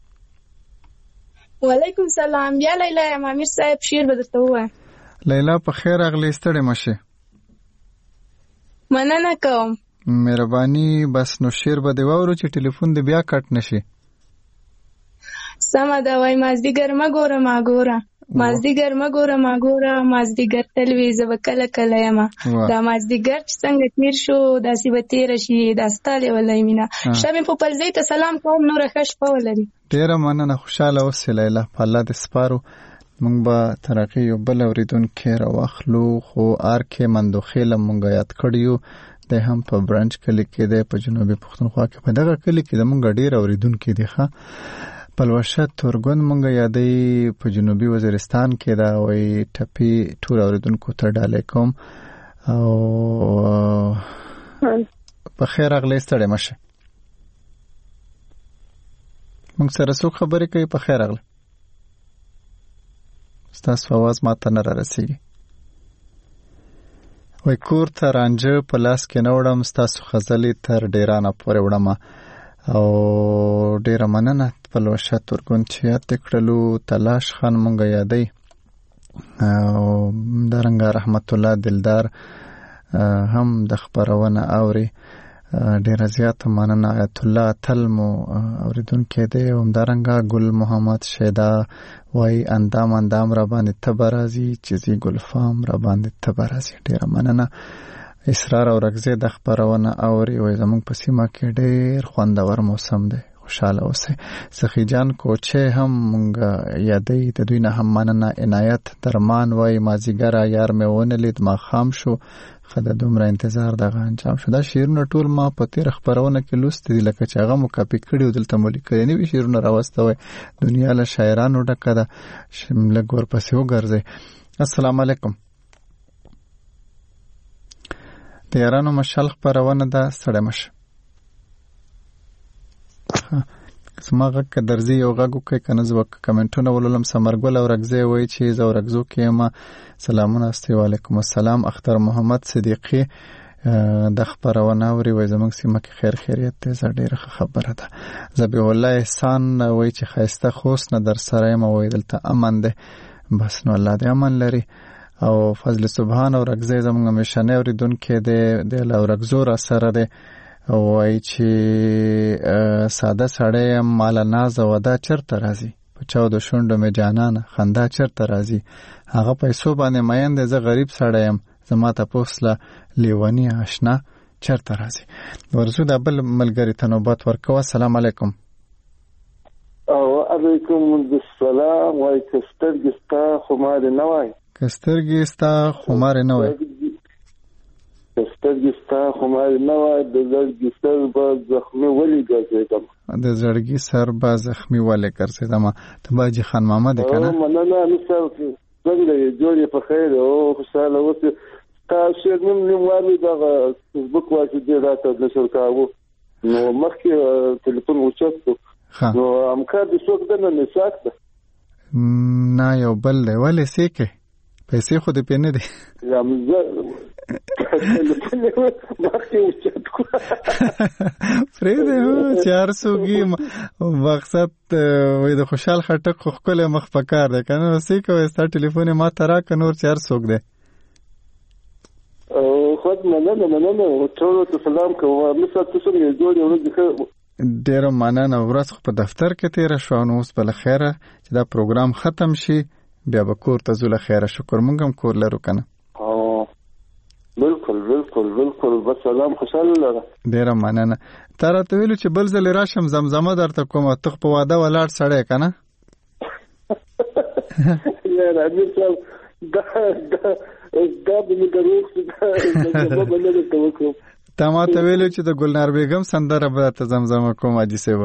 وعلیکم سلام بیا لیلا یم امیر صاحب شعر به درته ووایم لیلا په خیر راغلې ستړې مه شې مننه کوم مهرباني بس نو شعر به دې واورو چې ټلیفون دې بیا کټ نه شي سمه ده وای مازدیګر مه ګوره ما ګوره مازدیګر مه ګوره ما ګوره مازدیګر تل وي زه به کله کله یمه دا مازدیګر چې څنګه تېر شو داسې به تېره شي دا ستا لیولی مینه شب مې پوپلزۍ ته سلام کوم نوره ښه شپه ولري ډېره مننه خوشحاله اوسې لیلا په الله دې سپارو مونږ به تر هغې یو بل اورېدونکی راواخلو خو آر کې مندوخېله مونږ یاد کړي یو دی هم په برنچ کلي کې دی په جنوبي پښتونخوا کې په دغه کلي کې د مونږ ډېر اورېدونکي دي ښه پلوشه تورګون مونږ یادوي په جنوبي وزیرستان کې دا وایي ټپي ټول اورېدونکو ته ډالۍ کوم او په خیر راغلی ستړی مه شې مونږ سره څوک خبرې کوي په خیر راغلی ستاسو आवाज ما ته نه رارسیږي وای کور ته رانجه په لاس کې نه وړم ستاسو غزلې تر ډیرانه پورې وړم او ډیره مننه پلوشه تورګون چې یاد کړلو تلاش خان مونږ یادی او درنګ رحمت الله دلدار هم د خبرونه اوري ډیره زیاته مننه آیت الله تلمو اوریدونکو دی او درنګ ګل محمد شیدا وای اندام را باندې تبرازي چیزی ګلفام را باندې تبرازي ډیره مننه اسرار او رغزه د خبرونه اوري وای زموږ په سیمه کې ډیر خوندور موسم دی خوشاله اوسه سخی جان کوچه هم مونږ یادې د دوی نه هم مننه عنایت درمان وای مازیګر یار مې ونه لید ما خام شو خدای دومره انتظار دغه انجام شو دا شیرونه ټول ما په تیر خبرونه کې لوست دي لکه چې هغه مو کاپی کړي او دلته مو لیکلي نه وي شیرونه راوستوي دنیا له شاعرانو ډکه ده لږ ورپسې وګرځئ السلام علیکم د یارانو مشال خبرونه ده ستړی مشه زما غږ که درځي یو غږ وکړئ که نه زه به کمنټونه ولولم. ثمرګل اورکزی وایي چې زه اورکزو کې یم. سلامونه استي. وعلیکم السلام. اختر محمد صدیقي د خبرونه اوري وایي زموږ سیمه کې خیر خیریت دی. زه ډېره ښه خبره ده. ذبیح الله احسان وایي چې ښایسته خوست نه در سره یم وایي دلته امن دی. بس نو الله دې امن لري. او فضل سبحان اورکزی زموږ همیشنی اورېدونکی دی. د اورکزو را سره دی. وایي چې ساده سړی یم مال ناز او ادا چرته راځي په چاو د شونډو مې جانانه خندا چرته راځي هغه پیسو باندې مین دی زه غریب سړی یم زما تپوس له لیوني اشنا چرته راځي. ورسو د بل ملګري ته نوبت ورکوه. السلام علیکم. وعلیکم السلام. وایي که سترګې ستا خمارې نه وای که سترګې ستا خمارې نه وای سترګې ستا خمارې نه وای د زړګي سر به زخمي ولې ګرځېدم د زړګي سر به زخمي ولې ګرځېدم. ته باجي خان ماما دی که نه؟ مننه نصر څنګه یې جوړ یې په خیر او خوشحاله اوسې. تا شعر نیم والي دغه فیسبوک واچې دی راته نشر کاوه نو مخکې تلیفون اوچت کړو نو همکار دې څوک ده نه نساک ده نه یو بل دی. ولې سیکې پیسې خو دې پې نه دی پرېږدی چې هر څوک یې مقصد وایي د خوشحال خټک خو ښکلی مخ په کار دی که نه څه کوئ ستا ټلیفون یې ما ته راکړه نور چې هر څوک دی خود مننه ټولو ته سلام کوم. مثلا ته څنګه یې جوړ یې ورځې ښه ډېره مننه. ورځ خو په دفتر کې تېره شوه نو اوس به له خیره چې دا پروګرام ختم شي بیا به کور ته ځو له خیره. شکر موږ هم کور لرو که نه؟ بالکل بس سلام خوشحاله لره. ډېره مننه. تا راته ویلو چې بل ځلې راشم زمزمه درته کوم ته په واده ولاړ سړی که نه؟ یاره امیر صاحب دا به مې دروغ شي زمزمه به نه درته وکړم. تا ما ته ویلو چې د ګلنار بیګم سندره به درته زمزمه کوم حاجي صاحبه.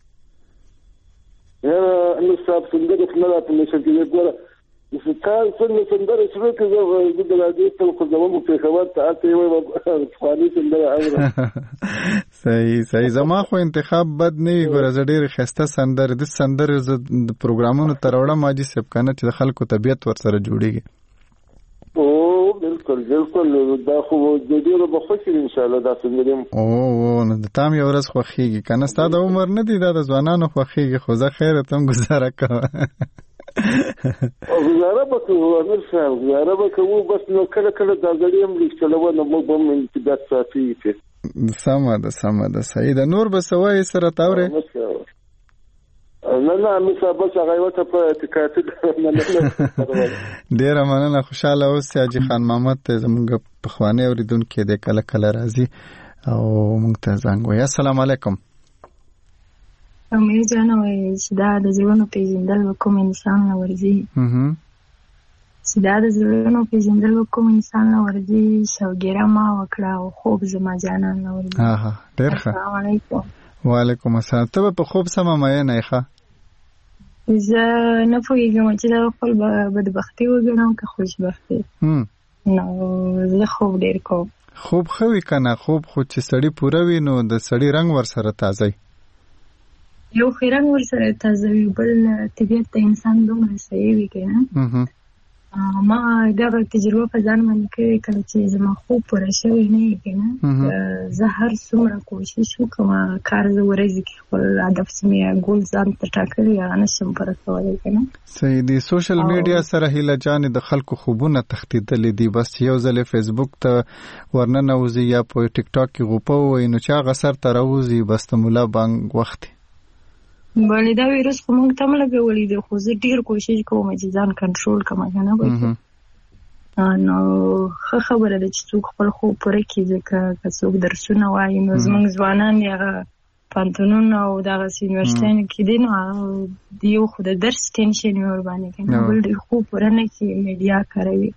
یاره امیر صاحب سندره خو نه راته نشم کېدی. ګوره تا څنګه سندره شروع کړه زه د راډیو ته خو زموږ پېښور ته هلته یې وایم پخواني سندره اورم. صحیح. زما خو انتخاب بد نه وي. ګوره زه ډېرې ښایسته سندرې د سندرې زه د پروګرامونو ته راوړم حاجي صاحب که نه چې د خلکو طبیعت ورسره جوړېږي. بالکل دا خو د ډېرو به خوښي انشاءالله دا سندرې نو د تا هم یو ورځ خوښېږي که نه؟ ستا د عمر نه دي دا د ځوانانو خوښېږي خو زه خیره ته هم ګزاره کوه. گزاره به کوو امیر صاحب گزاره به کوو بس نو کله دا زړې هم لیک چلونه موږ به هم انتباط ساتي. سمه ده صحیح ده. نور به څه وایې سره ته اورې؟ نه امیر صاحب بس هغه یوه ته په اعتقادي ډېره مننه. خوشحاله اوسې. حاجي خان محمد ته زموږ پخوانی اورېدونکی دی کله راځي او موږ ته زنګ وایي. السلام علیکم. امیر جان وایي چې دا د زړونو پېژندل به کوم انسان نه ورځي چې دا د زړونو پېژندل به کوم انسان نه ورځي شوګیره ما وکړه او خوب زما جانان نه ورځي. ډېر ښه. السلام علیکم. وعلیکم السلام. ته به په خوب سمه مینه یې ښه؟ زه نه پوهېږم چې دا خپل بدبختي وګڼم که خوشبختي. نو زه خوب ډېر کوم. خوب ښه وي که نه؟ خوب خو چې سړي پوره وي نو د سړي رنګ ورسره تازه یو خیرنګ ورسره تازه وي بل طبیعت د انسان دومره صحیح وي که نه. ما دغه تجربه په ځان باندې کړې کله چې زما خوب پوره شوی نه وي که نه زه هر څومره کوشش وکړم کار زه ورځې کې خپل هدف چې مې ګول ځان ته ټاکلی هغه نشم پوره کولی که نه. صحیح دي. سوشل میډیا سره هیله جانې د خلکو خوبونه تښتېدلي دي. بس یو ځل فیسبوک ته ورننوځي یا په ټیک ټاک کې غوپه ووایي نو چې هغه سر ته راوځي بس د ملا بانګ وخت دی. بلې دا ویروس خو موږ ته هم لګولی دی خو زه ډېر کوشش کوم چې ځان کنټرول کړم که نه به نو ښه خبره ده چې څوک خپل خوب پوره کړي ځکه که څوک درسونه وایي نو زموږ ځوانان دي هغه پوهنتونونه او دغسې یونیورسټیانو کې دي نو هغه د یو خو د درس ټینشن یې ورباندې کوي بل ډېر خوب پوره نه کړي میډیا کاروي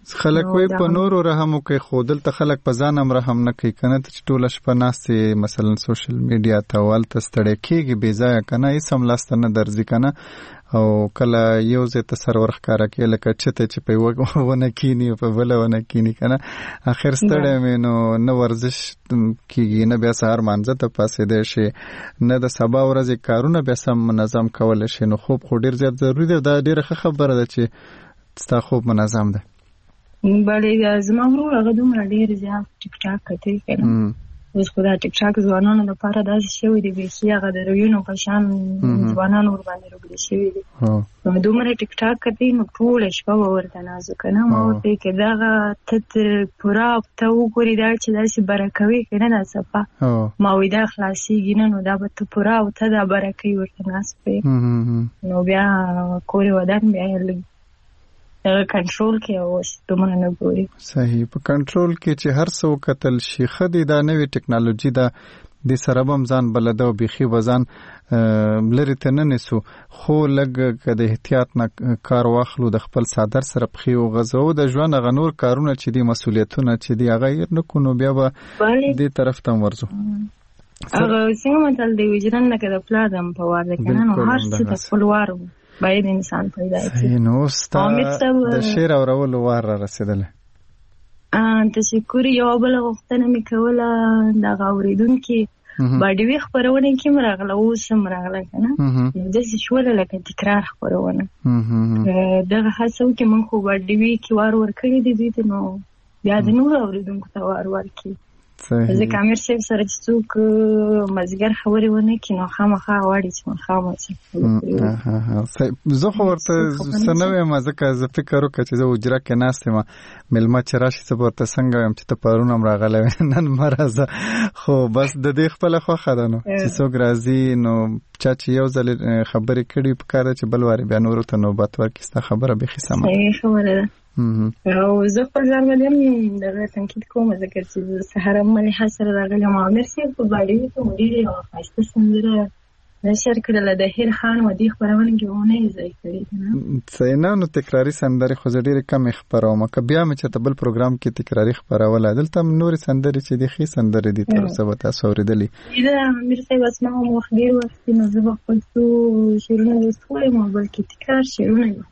خلک وای په نورو رحم کوي، خو دلته خلک په ځان هم رحم نه کوي کنه. ته ټول شپه ناستې مثلا سوشل میډیا ته والته ستړی کېږي بې ځایه کنه، هیڅ هم لاسته نه درځي کنه. او کله یو ځای ته سرور ښکاره کوي لکه چته چې په یوه ونه کیني په بله ونه کیني کنه. اخر ستړی مې نو نه ورزش کېږي، نه بیا سهار مانځه ته پاڅېدی شي، نه د سبا ورځې کارونه بیا سم منظم کولی شي. نو خوب خو ډېر زیات ضروري دی. دا ډېره ښه خبره ده چې ستا خوب منظم دی. بلې زما ورور هغه دومره ډېر زیات ټیک ټاک کوي کنه. اوس خو دا ټیک ټاک ځوانانو لپاره داسې شوی دی بیخي هغه د رویونو په شان ځوانان ورباندې روږدي شوي دي. نو دومره ټیک ټاک کوي نو ټوله شپه به ورته نازو کنه. ما ورته ویل که دغه ته پوره ته وګورې دا چې داسې بره کوي کنه دا څپه ما وایي دا خلاصېږي نه، نو دا به ته پوره او ته دا بره کوي ورته ناست وې نو بیا کور ودان بیا یې لږ کنټرول کې اوس دومره نه ګوري. صحیح، په کنټرول کې چې هر څه وکتل شي ښه دی. دا نوې ټکنالوژي ده، د سره به هم ځان بلده او بیخي به ځان لرې ته نه نیسو، خو لږ که د احتیاط نه کار واخلو، د خپل څادر سره پښې وغځوو، د ژوند هغه نور کارونه چې دي مسؤلیتونه چې دي هغه یې نه کړو، نو بیا به دې طرف ته هم ورځو. هغه څنګه متل دی وجدان لکه د پلار د هم په وار دی کنه، نو هر څه د خپل وار باید انسان پیدا کړي. نو ستا د شعر اورولو وار را رسېدلی؟ تشکر. یو بله غوښتنه مې کوله دغه اورېدونکي باډوي خپرونه کې م راغله، اوس هم راغله که نه، داسې شوله لکه تکرار خپرونه. دغه هڅه وکړي موږ خو باډوي کې وار ورکړي دي دوی ته، نو بیا د نورو اورېدونکو ته وار ورکړي. ځکه امیر صاحب سره چې څوک مازدیګر خبرې ونه کړي نو خامخا غواړي چې ماښام واچي. زه خو ورته څه نه وایم، ځکه زه فکر وکړه چې زه حجره کې ناست یم، مېلمه چې راشي زه به ورته څنګه وایم چې ته پرون هم راغلی وې نن مه راځه. خو بس د دې خپله خوښه ده نو چې څوک راځي، نو چا چې یو ځل خبرې کړي پکار ده چې بل وارې بیا نورو ته نوبت ورکړي. ستا خبره بیخي سمه خبره ده. او زه خپل ځان باندې هم دغه تنقید کوم، ځکه چې سهار هم ملیحه سره راغلی یم. عامر صاحب په باډوي کې مو ډېرې یوه ښایسته سندره نشر کړله، د هیر خان و دې خپرونه کې مو نه یې ځای کړې که نه. صحیح نه، نو تکراري سندرې خو زه ډېرې کمې خپروم، که بیا مې چېرته بل پروګرام کې تکراري خپروله. دلته هم نورې سندرې چې دي ښې سندرې دي، تر اوسه به تاسو اورېدلي. د امیر صاحب اسما هم وخت ډېر وخت نو زه به خپل څو شعرونه لوستلی یم، بلکې تکرار شعرونه دي.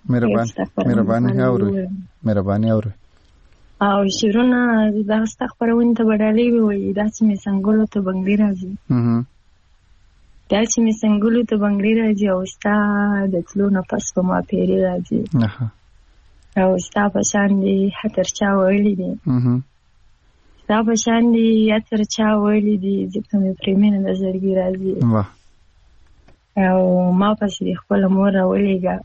مهرباني اورئ. او شعرونه دغه ستا خپرونې ته به ډالۍ ووایي دا چې مې څنګلو ته بنګړي راځي، دا چې مې څنګلو ته بنګړي راځي، او ستا د تلو نه پس په ما پیرې راځي، او ستا په شان دي حتر چا ویلي دي، ستا په شان دي عطر چا ویلي دي، ځکه مې پرې مینه د زړګي راځي، او ما پسې د خپله مور راولېږه،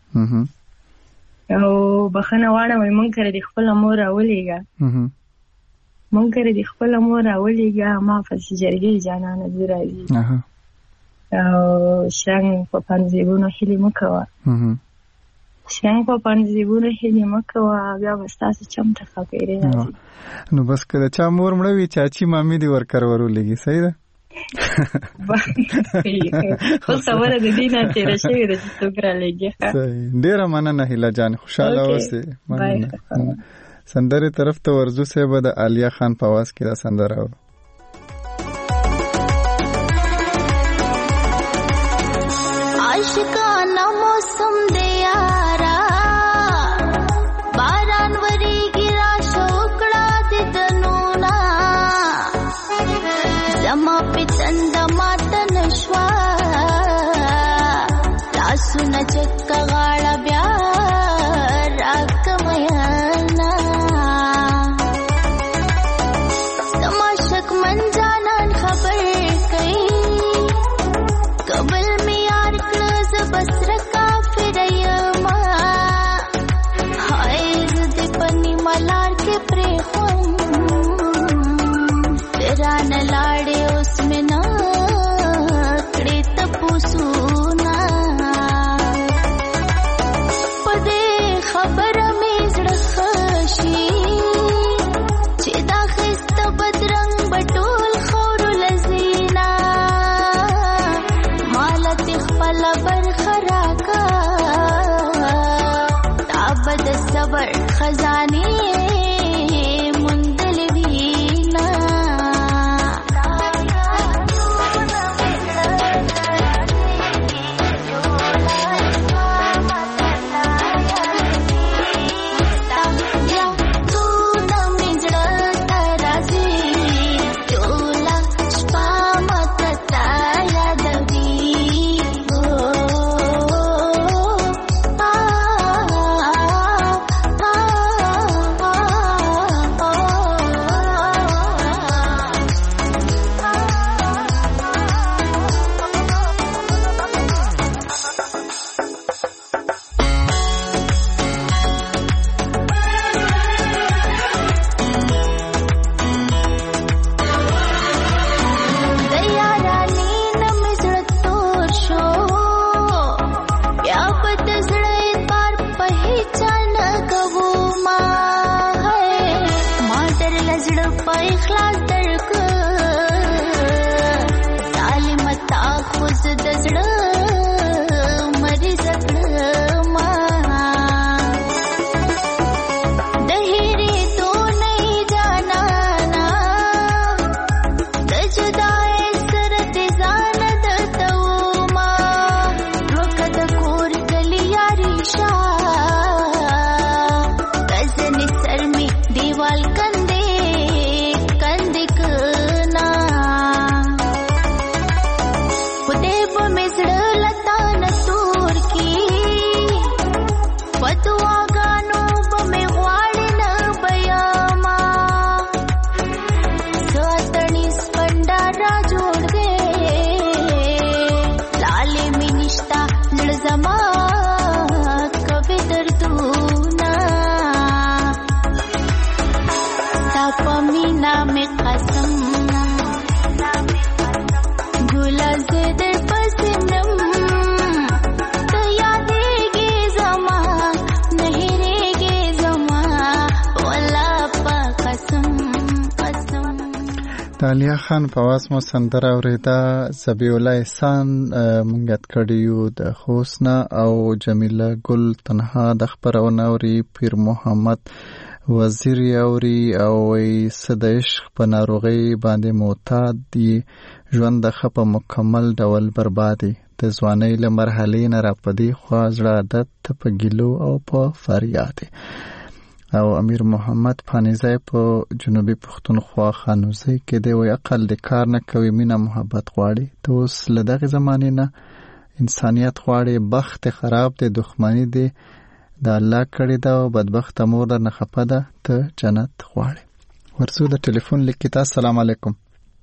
او بخښنه غواړم مونږ کره د خپله مور راولېږه، مونږ کره د خپله مور راولېږه، ما پسې جرګې جانانه دې راځي، او شرنګ په پنځېبونو هیلې مه کوه، شرنګ په پنځېبونو هیلې مه کوه، بیا به ستاسو چم ته ښاپېرې راځي. نو بس که د چا مور مړه وي چاچي مامي دې ورکره ورولېږي. صحیح ده. اوس خبره د دې نه تېره شوې ده چې څوک رالېږي. ډېره مننه هیله جان، خوشحاله اوسې. سندرې طرف ته ورځو. صاحب د عالیه خان په آواز کې دا سندره و. عاشقانه موسم دی یارا، باران وریږي راشه وکړه دیدنونه، زما په تنده ماته نه شوه، لاسونه چکه غاړه بیا راکه میانه، زما شکمن جانان خبر کوي، قبل مې یار کړه زه بسره کافره یمه، های زه دې په نیمه لار کې پرېښوم، رانه لاړې اوس مې نه کړې تپوسونه، په دې خبره مې زړه ښه شي چې دا ښایسته بدرنګ به ټول خاورو لذینه، ماله دې خپله برخه راکه، دا بد صبر خزانه مندل وینا عالیا خان په واس مو سندره اوریدا زبیح الله احسان منګت کړیو د خوسنا او جمیله ګل تنها د خبرونه اوري پیر محمد وزیر اوري او صد عشق په ناروغي باندې معتاد دي ژوند د خپه مکمل ډول بربادي د ځوانۍ له مرحلې نه را پدې خو ځړه عادت په ګلو او په فریاد او امیر محمد پانیزای په جنوبي پښتونخوا خانوزي کې دی وی عقل د کار نه کوي مینه محبت غواړي ته اوس له دغه زمانه نه انسانيت غواړي بخت خراب دی دښمنی دی د الله کړي دا او بدبخت مور در نه خپه ده ته جنت غواړي ورسو د ټلیفون لیکتا السلام علیکم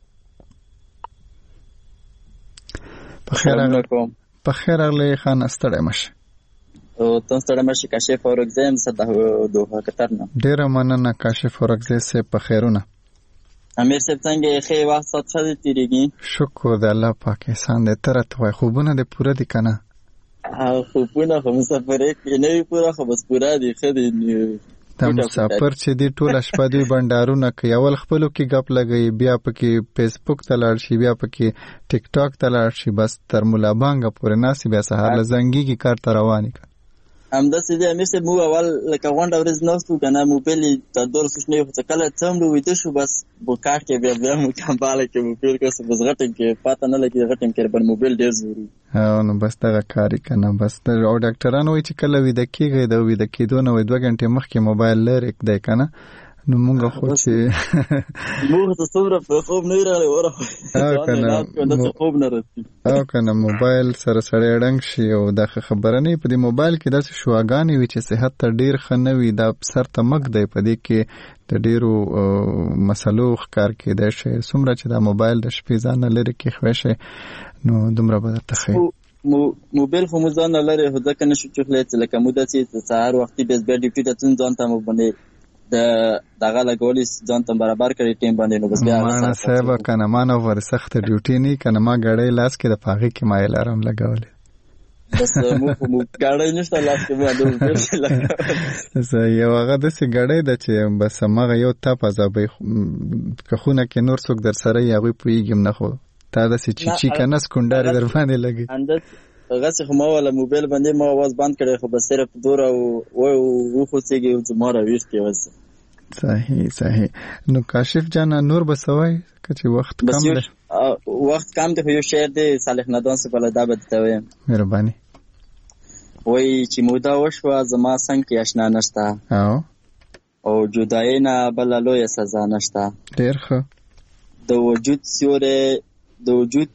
په خیر اغلی خان استړی مشه او تاسو ته مشه کاشف اورګزم صد دوه کتر نه ډیر مننه کاشف اورګزه سه په خیرونه امیر صاحب څنګه خې وخت سات خدای تیریږي شکر د الله پاک احسان دې تر ته خوبونه دې پوره دي کنه خوبونه خو مسافرې نه پوره خو بس پوره دي خدای د مسافر چې دی ټول شپه دی بندارونه کوي اول خپلو کې غپ لګي بیا پکې فیسبوک ته لاړ شي بیا پکې ټیک ټاک ته لاړ شي بس تر مولا بانګ پورې ناسي بیا سهار لزنګي کې کار ته رواني همدا سې امیر صاحب مو اول لکه غونډه ورځ نوستو کنه موبایل ته دور سوشنه خو کله څومره وېته شو بس بوکاټ کې بیا مو کمباله کې موبایل کې بس غټم کې پاته نه لګي غټم کې پر موبایل ډیر ضروري نو بس دا کاری کنه بس او ډاکټرانو وایي چې کله وې د کېږي دا وې د کېدو نه 2 غنټه مخکې موبایل لري کده کنه نو مونږ خو چې موږ ته څومره په خوب نه راغلی وره او کنه موبایل سره سړی ډنګ شي او دا خبره نه په دې موبایل کې داسې شواګانې وي چې صحت ته ډیر ښه نه وي دا سر ته مګ دی په دې کې د ډیرو مسلو ښکار کېدای شي څومره چې دا موبایل د شپې ځان لري کې خوښ شي نو دومره به درته ښه موبایل خو مو ځان لري خو ځکه نشو چخلې چې لکه مو داسې سهار وختي بس بیا ډیوټي ته ځان ته مو باندې دغه لګولې ځان ته برابر کړی ټیم باندې نو بس بیا ما صاحب کنه ما نو ور سخت ډیوټي نه کنه ما غړې لاس کې د پاغي کې ما الارم لګولې بس مو غړې نشته لاس کې ما دوه زه یو هغه د سي غړې د چې بس ما یو تاپ ازابې خونه کې نور څوک در سره یې هغه پویګم نه خو تا د سي چی کنه سکنداري در باندې لګي غسی خو ما ولا موبایل باندې ما आवाज بند کړی خو بس صرف دور او خو سیږي زما راويست کې وس. صحیح. نو کاشف جان نور بسوي چې وخت کم دی. وخت کم دی خو یو شعر دی صالح ندان څخه بلدا بدته وي. مهرباني. وای چې مودا وشو زما څنګه کې آشنا نشتا او جدای نه بل لوی سزا نشتا. ډیر ښه. د وجود سیوره د وجود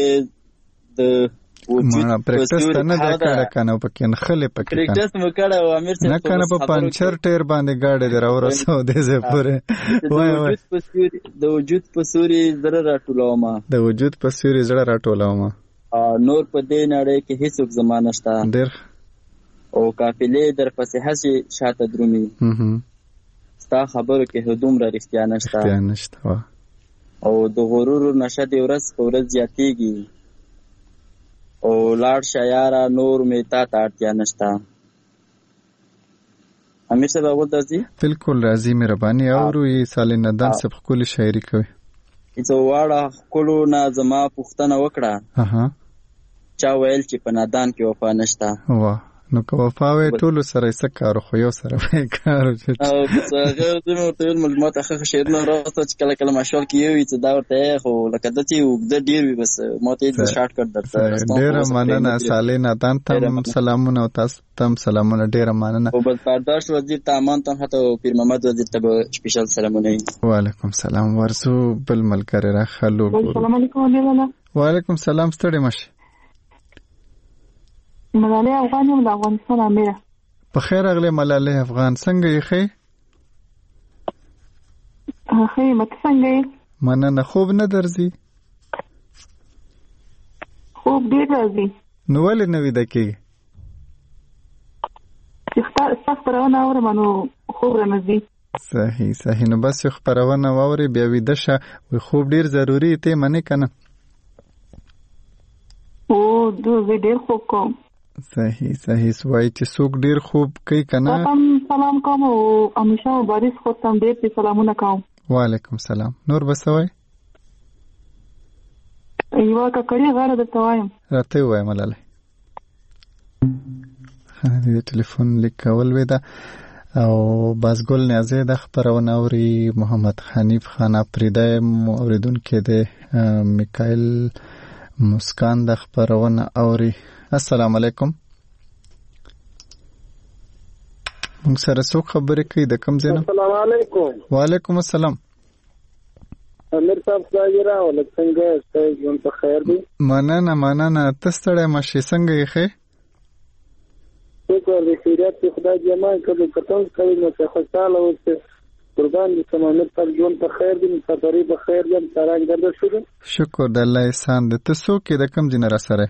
پریکټس ته نه دا کار کنه پکې خلې پکې پریکټس مو کړه او امیر څه نه کنه په پنچر ټیر باندې گاډي درو رسو دې زه پوره وای د وجود په سوري زړه راټولوما د وجود په سوري زړه راټولوما نور په دې نړۍ کې هیڅ زمانه نشته ډیر او قافلې در پسې هسي شاته درومي ستا خبرو کې هدوم را رښتیا نشته او د غرور نشه دې ورځ په ورځ زیاتېږي او لاړ شیاره نور مې تا ته اړتیا نشته. امیر صاحب اول درځي؟ بالکل راځي مهرباني اورو یې سالې ندان صاحب ښکلې شاعري کوي. هیڅ واړه ښکلو نه زما پوښتنه وکړه چا ویل چې په نادان کې وفا نشته. واه نو که وفا وی ټولو سره یې څه کار خو یو سره به یې کار او بس هغه زه مې ورته ویل ملمات ښه شعرونه راوسته چې کله کله مشال کې یو وي چې دا ورته خو لکه ده چې اوږده ډېر وي بس ما ته یې شارټ کټ درته ډېره مننه سالې نادان ته هم سلامونه او تاسو ته هم سلامونه ډېره مننه. او بل برداشت وزیر ته امان ته حتی پیر محمد وزیر ته به سپیشل سلامونه وي. وعلیکم سلام ورسو بل ملګری راخلو. السلام علیکم. وعلیکم سلام ستړي مشه. ملاله افغان یم د افغانستان امیره. په خیر اغله ملاله افغان څنګه یې خې؟ خې مت څنګه یې؟ مننه خوب نه درځي؟ خوب ډېر راځي. نو ولې نه ویده کېږي؟ چې ستا خپرونه اورم نو خوب رانه ځي. صحیح نو بس خپرونه واورې بیا ویده شه خوب ډېر ضروري ته منې که نه؟ او زه ډېر خوب کوم. صحیح سوای چې څوک ډیر خوب کوي کنه. سلام کوم او همیشه مبارک خو تم ډیر په سلامونه کوم. وعلیکم سلام. نور بسوي؟ ایوا ککړی غره درته وایم. راته وایم ملاله. دې ټلیفون لیکول ودا او بازګل نیازه د خبرونه اوري محمد حنیف خان افریدی اوریدونکو د میکائیل مسکان د خبرونه اوري. السلام علیکم. موږ سره څوک خبرې کوي د کوم ځای نه؟ السلام علیکم. وعلیکم السلام. امیر صاحب څنګه راول څنګه ستاسو ژوند په خیر دی؟ مننه ته ستړی مشې څنګه یې ښې؟ شکر دې خیریت دې خدای دې امان کړي کتل کوي نو څه خوشاله اوسه قربان دې سمامر پر ژوند په خیر دې مسافرې په خیر دې ترانګ درته شو. شکر د الله احسان دې. ته څوک د کوم ځای نه را سره؟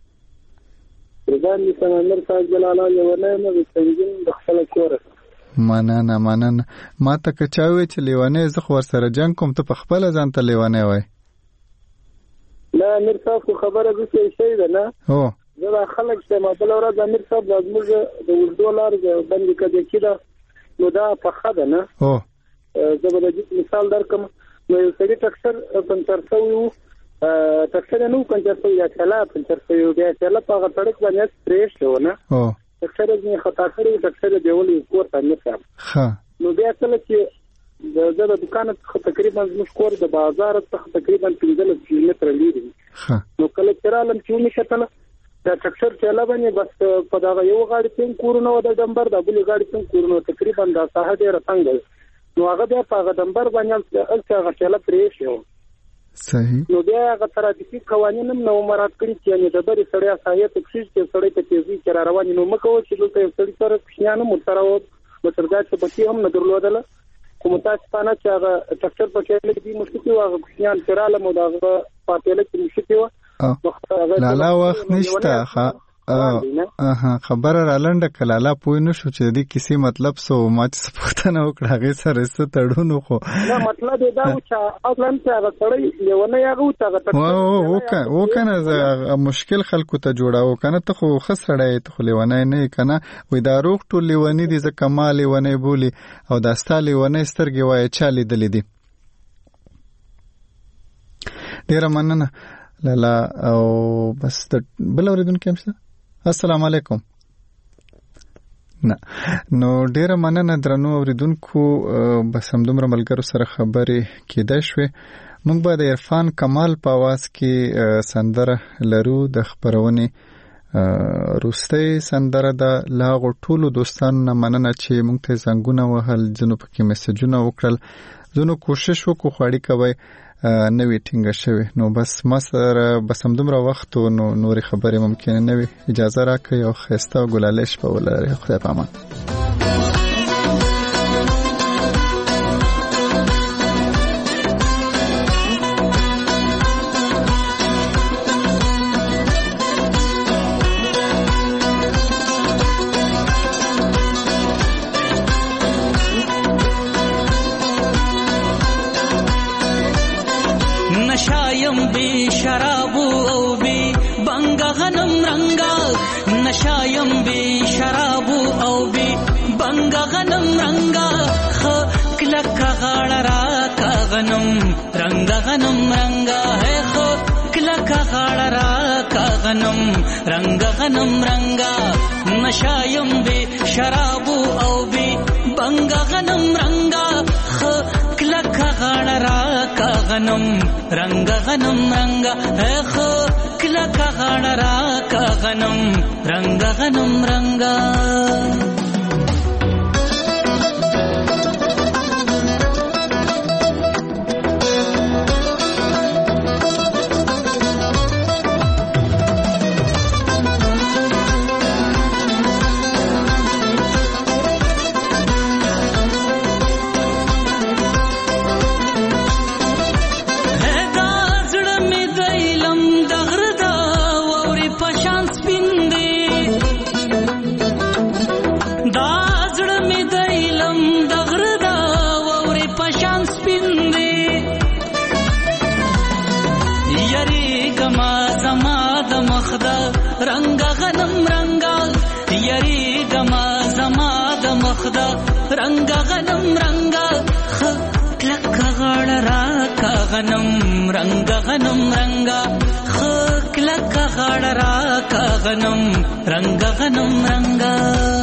قربان دې سمامر صاحب جلاله یو نه نو څنګه د خپل کور. مننه ما ته که چا وی چې لیوانې زه خو ورسره جنګ کوم ته په خپله ځان ته لیوانې وای. نه امیر صاحب خو خبره داسې شی ده نه. هو زه دا خلک چې ما بله ورځ امیر صاحب دا زموږ د اردو لار بندې کدې ده نو دا پخه ده نه. هو زه به د مثال درکړم. نو یو سړي ټکسر پنچر شوی و ټکسر یې نه و پنچر شوی یا چاله پنچر شوی و بیا چاله په هغه سړک باندې سپرې شو نه. ټکسر یې خطا کړی ټکسر یې بیولی کور ته امیر صاحب. نو بیا کله چې زه د دوکان څخه تقریبا زموږ کور د بازار څخه تقریبا 15 کیلومتره لري. نو کله چې رالم چې ومې کتله دا ټکسر چاله باندې بس په دغه یو غاړې پین کورونه و د ډمبر د بلې غاړې پین کورونه تقریبا دا ساحه ډېره تنګه نو هغه بیا په هغه ډمبر باندې هلته هغه چاله پرې شو. صحیح. نو بیا هغه ترافیکي قوانین هم نو مراعات کړي چې یعنې د بلې سړی ساحې ته کښېږي چې سړی په تیزۍ کې را روان نو مه کوه چې دلته یو سړي سره کوچنیان هم ورسره وو موټرګاډي څپکې هم نه درلودله خو متاسفانه چې هغه ټکسر په چاله کې مشکل و هغه کوچنیان چې راغلم او د هغه پاتېله کې مشکل و. لالا وخت نشته خبره را لنډه که لالا پوه نه شو چې د دې کیسې مطلب څه و ما چې څه پوښتنه وکړه هغې سره څه تړون خو نه مطلب یې دا و چې اصلا چې هغه سړی لیونی هغه و چې هغه و که نه مشکل خلکو ته جوړاو که نه ته خو ښه سړی ته خو لیونی نه یې که نه وایي دا روغ ټول لیوني دي ځکه ما لیونی بولي او دا ستا لیونی سترګې وایي چا لیدلې دي. ډېره مننه لالا او بس بل اوریدونکو هم شته. السلام علیکم. نه نو ډیره مننه درنو اوریدونکو، بس همدومره ملګرو سره خبرې کېدای شوې. موږ به د عرفان کمال په आवाज کې سندره لرو. د خبرونې روستۍ سندره ده. لاغو ټولو دوستانو نه مننه چې موږ ته زنګونه وهل، ځنو پکې میسجونه وکړل، ځنو کوشش وکړو خواړی کوي نه وی ټینګه شوی. نو بس ما سره بس همدومره وخت نو نورې خبرې ممکنه نه وي. اجازه راکړئ او ښایسته او ګلالۍ شپه ولرئ. خدای په امان. نشایم بی شراب او بی بنگ غنم رنگا، نشایم بی شراب او بی بنگ غنم رنگا، کلک غاړ را کا غنم رنگ غنم رنگا ہے، کلک غاړ را کا غنم رنگ غنم رنگا. نشایم بی شراب او بی بنگ غنم رنگا، کلک غاړ را کا غنم رنگ غنم رنگا ہے، کلک غاړ را کا غنم رنگ غنم رنگا. رنگ غنم رنگا یری گما زما د مخدا، رنگ غنم رنگا کلک غاړ را کا غنم رنگ غنم رنگا، کلک غاړ را کا غنم رنگ غنم رنگا.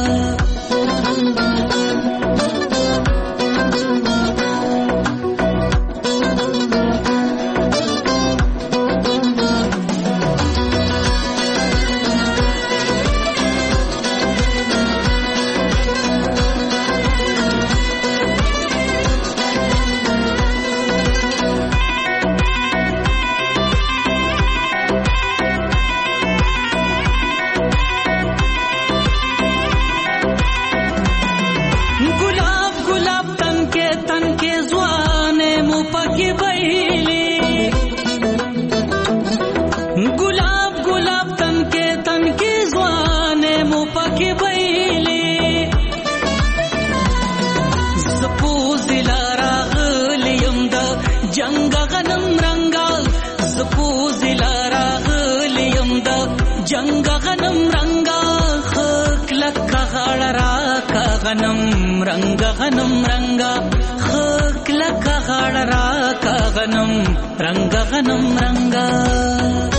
جنگ غنم رنگا زپوز لارا غلیم دا جنگ غنم رنگا خلک غاړ را کا غنم رنگ غنم رنگا خلک غاړ را کا غنم رنگ غنم رنگا.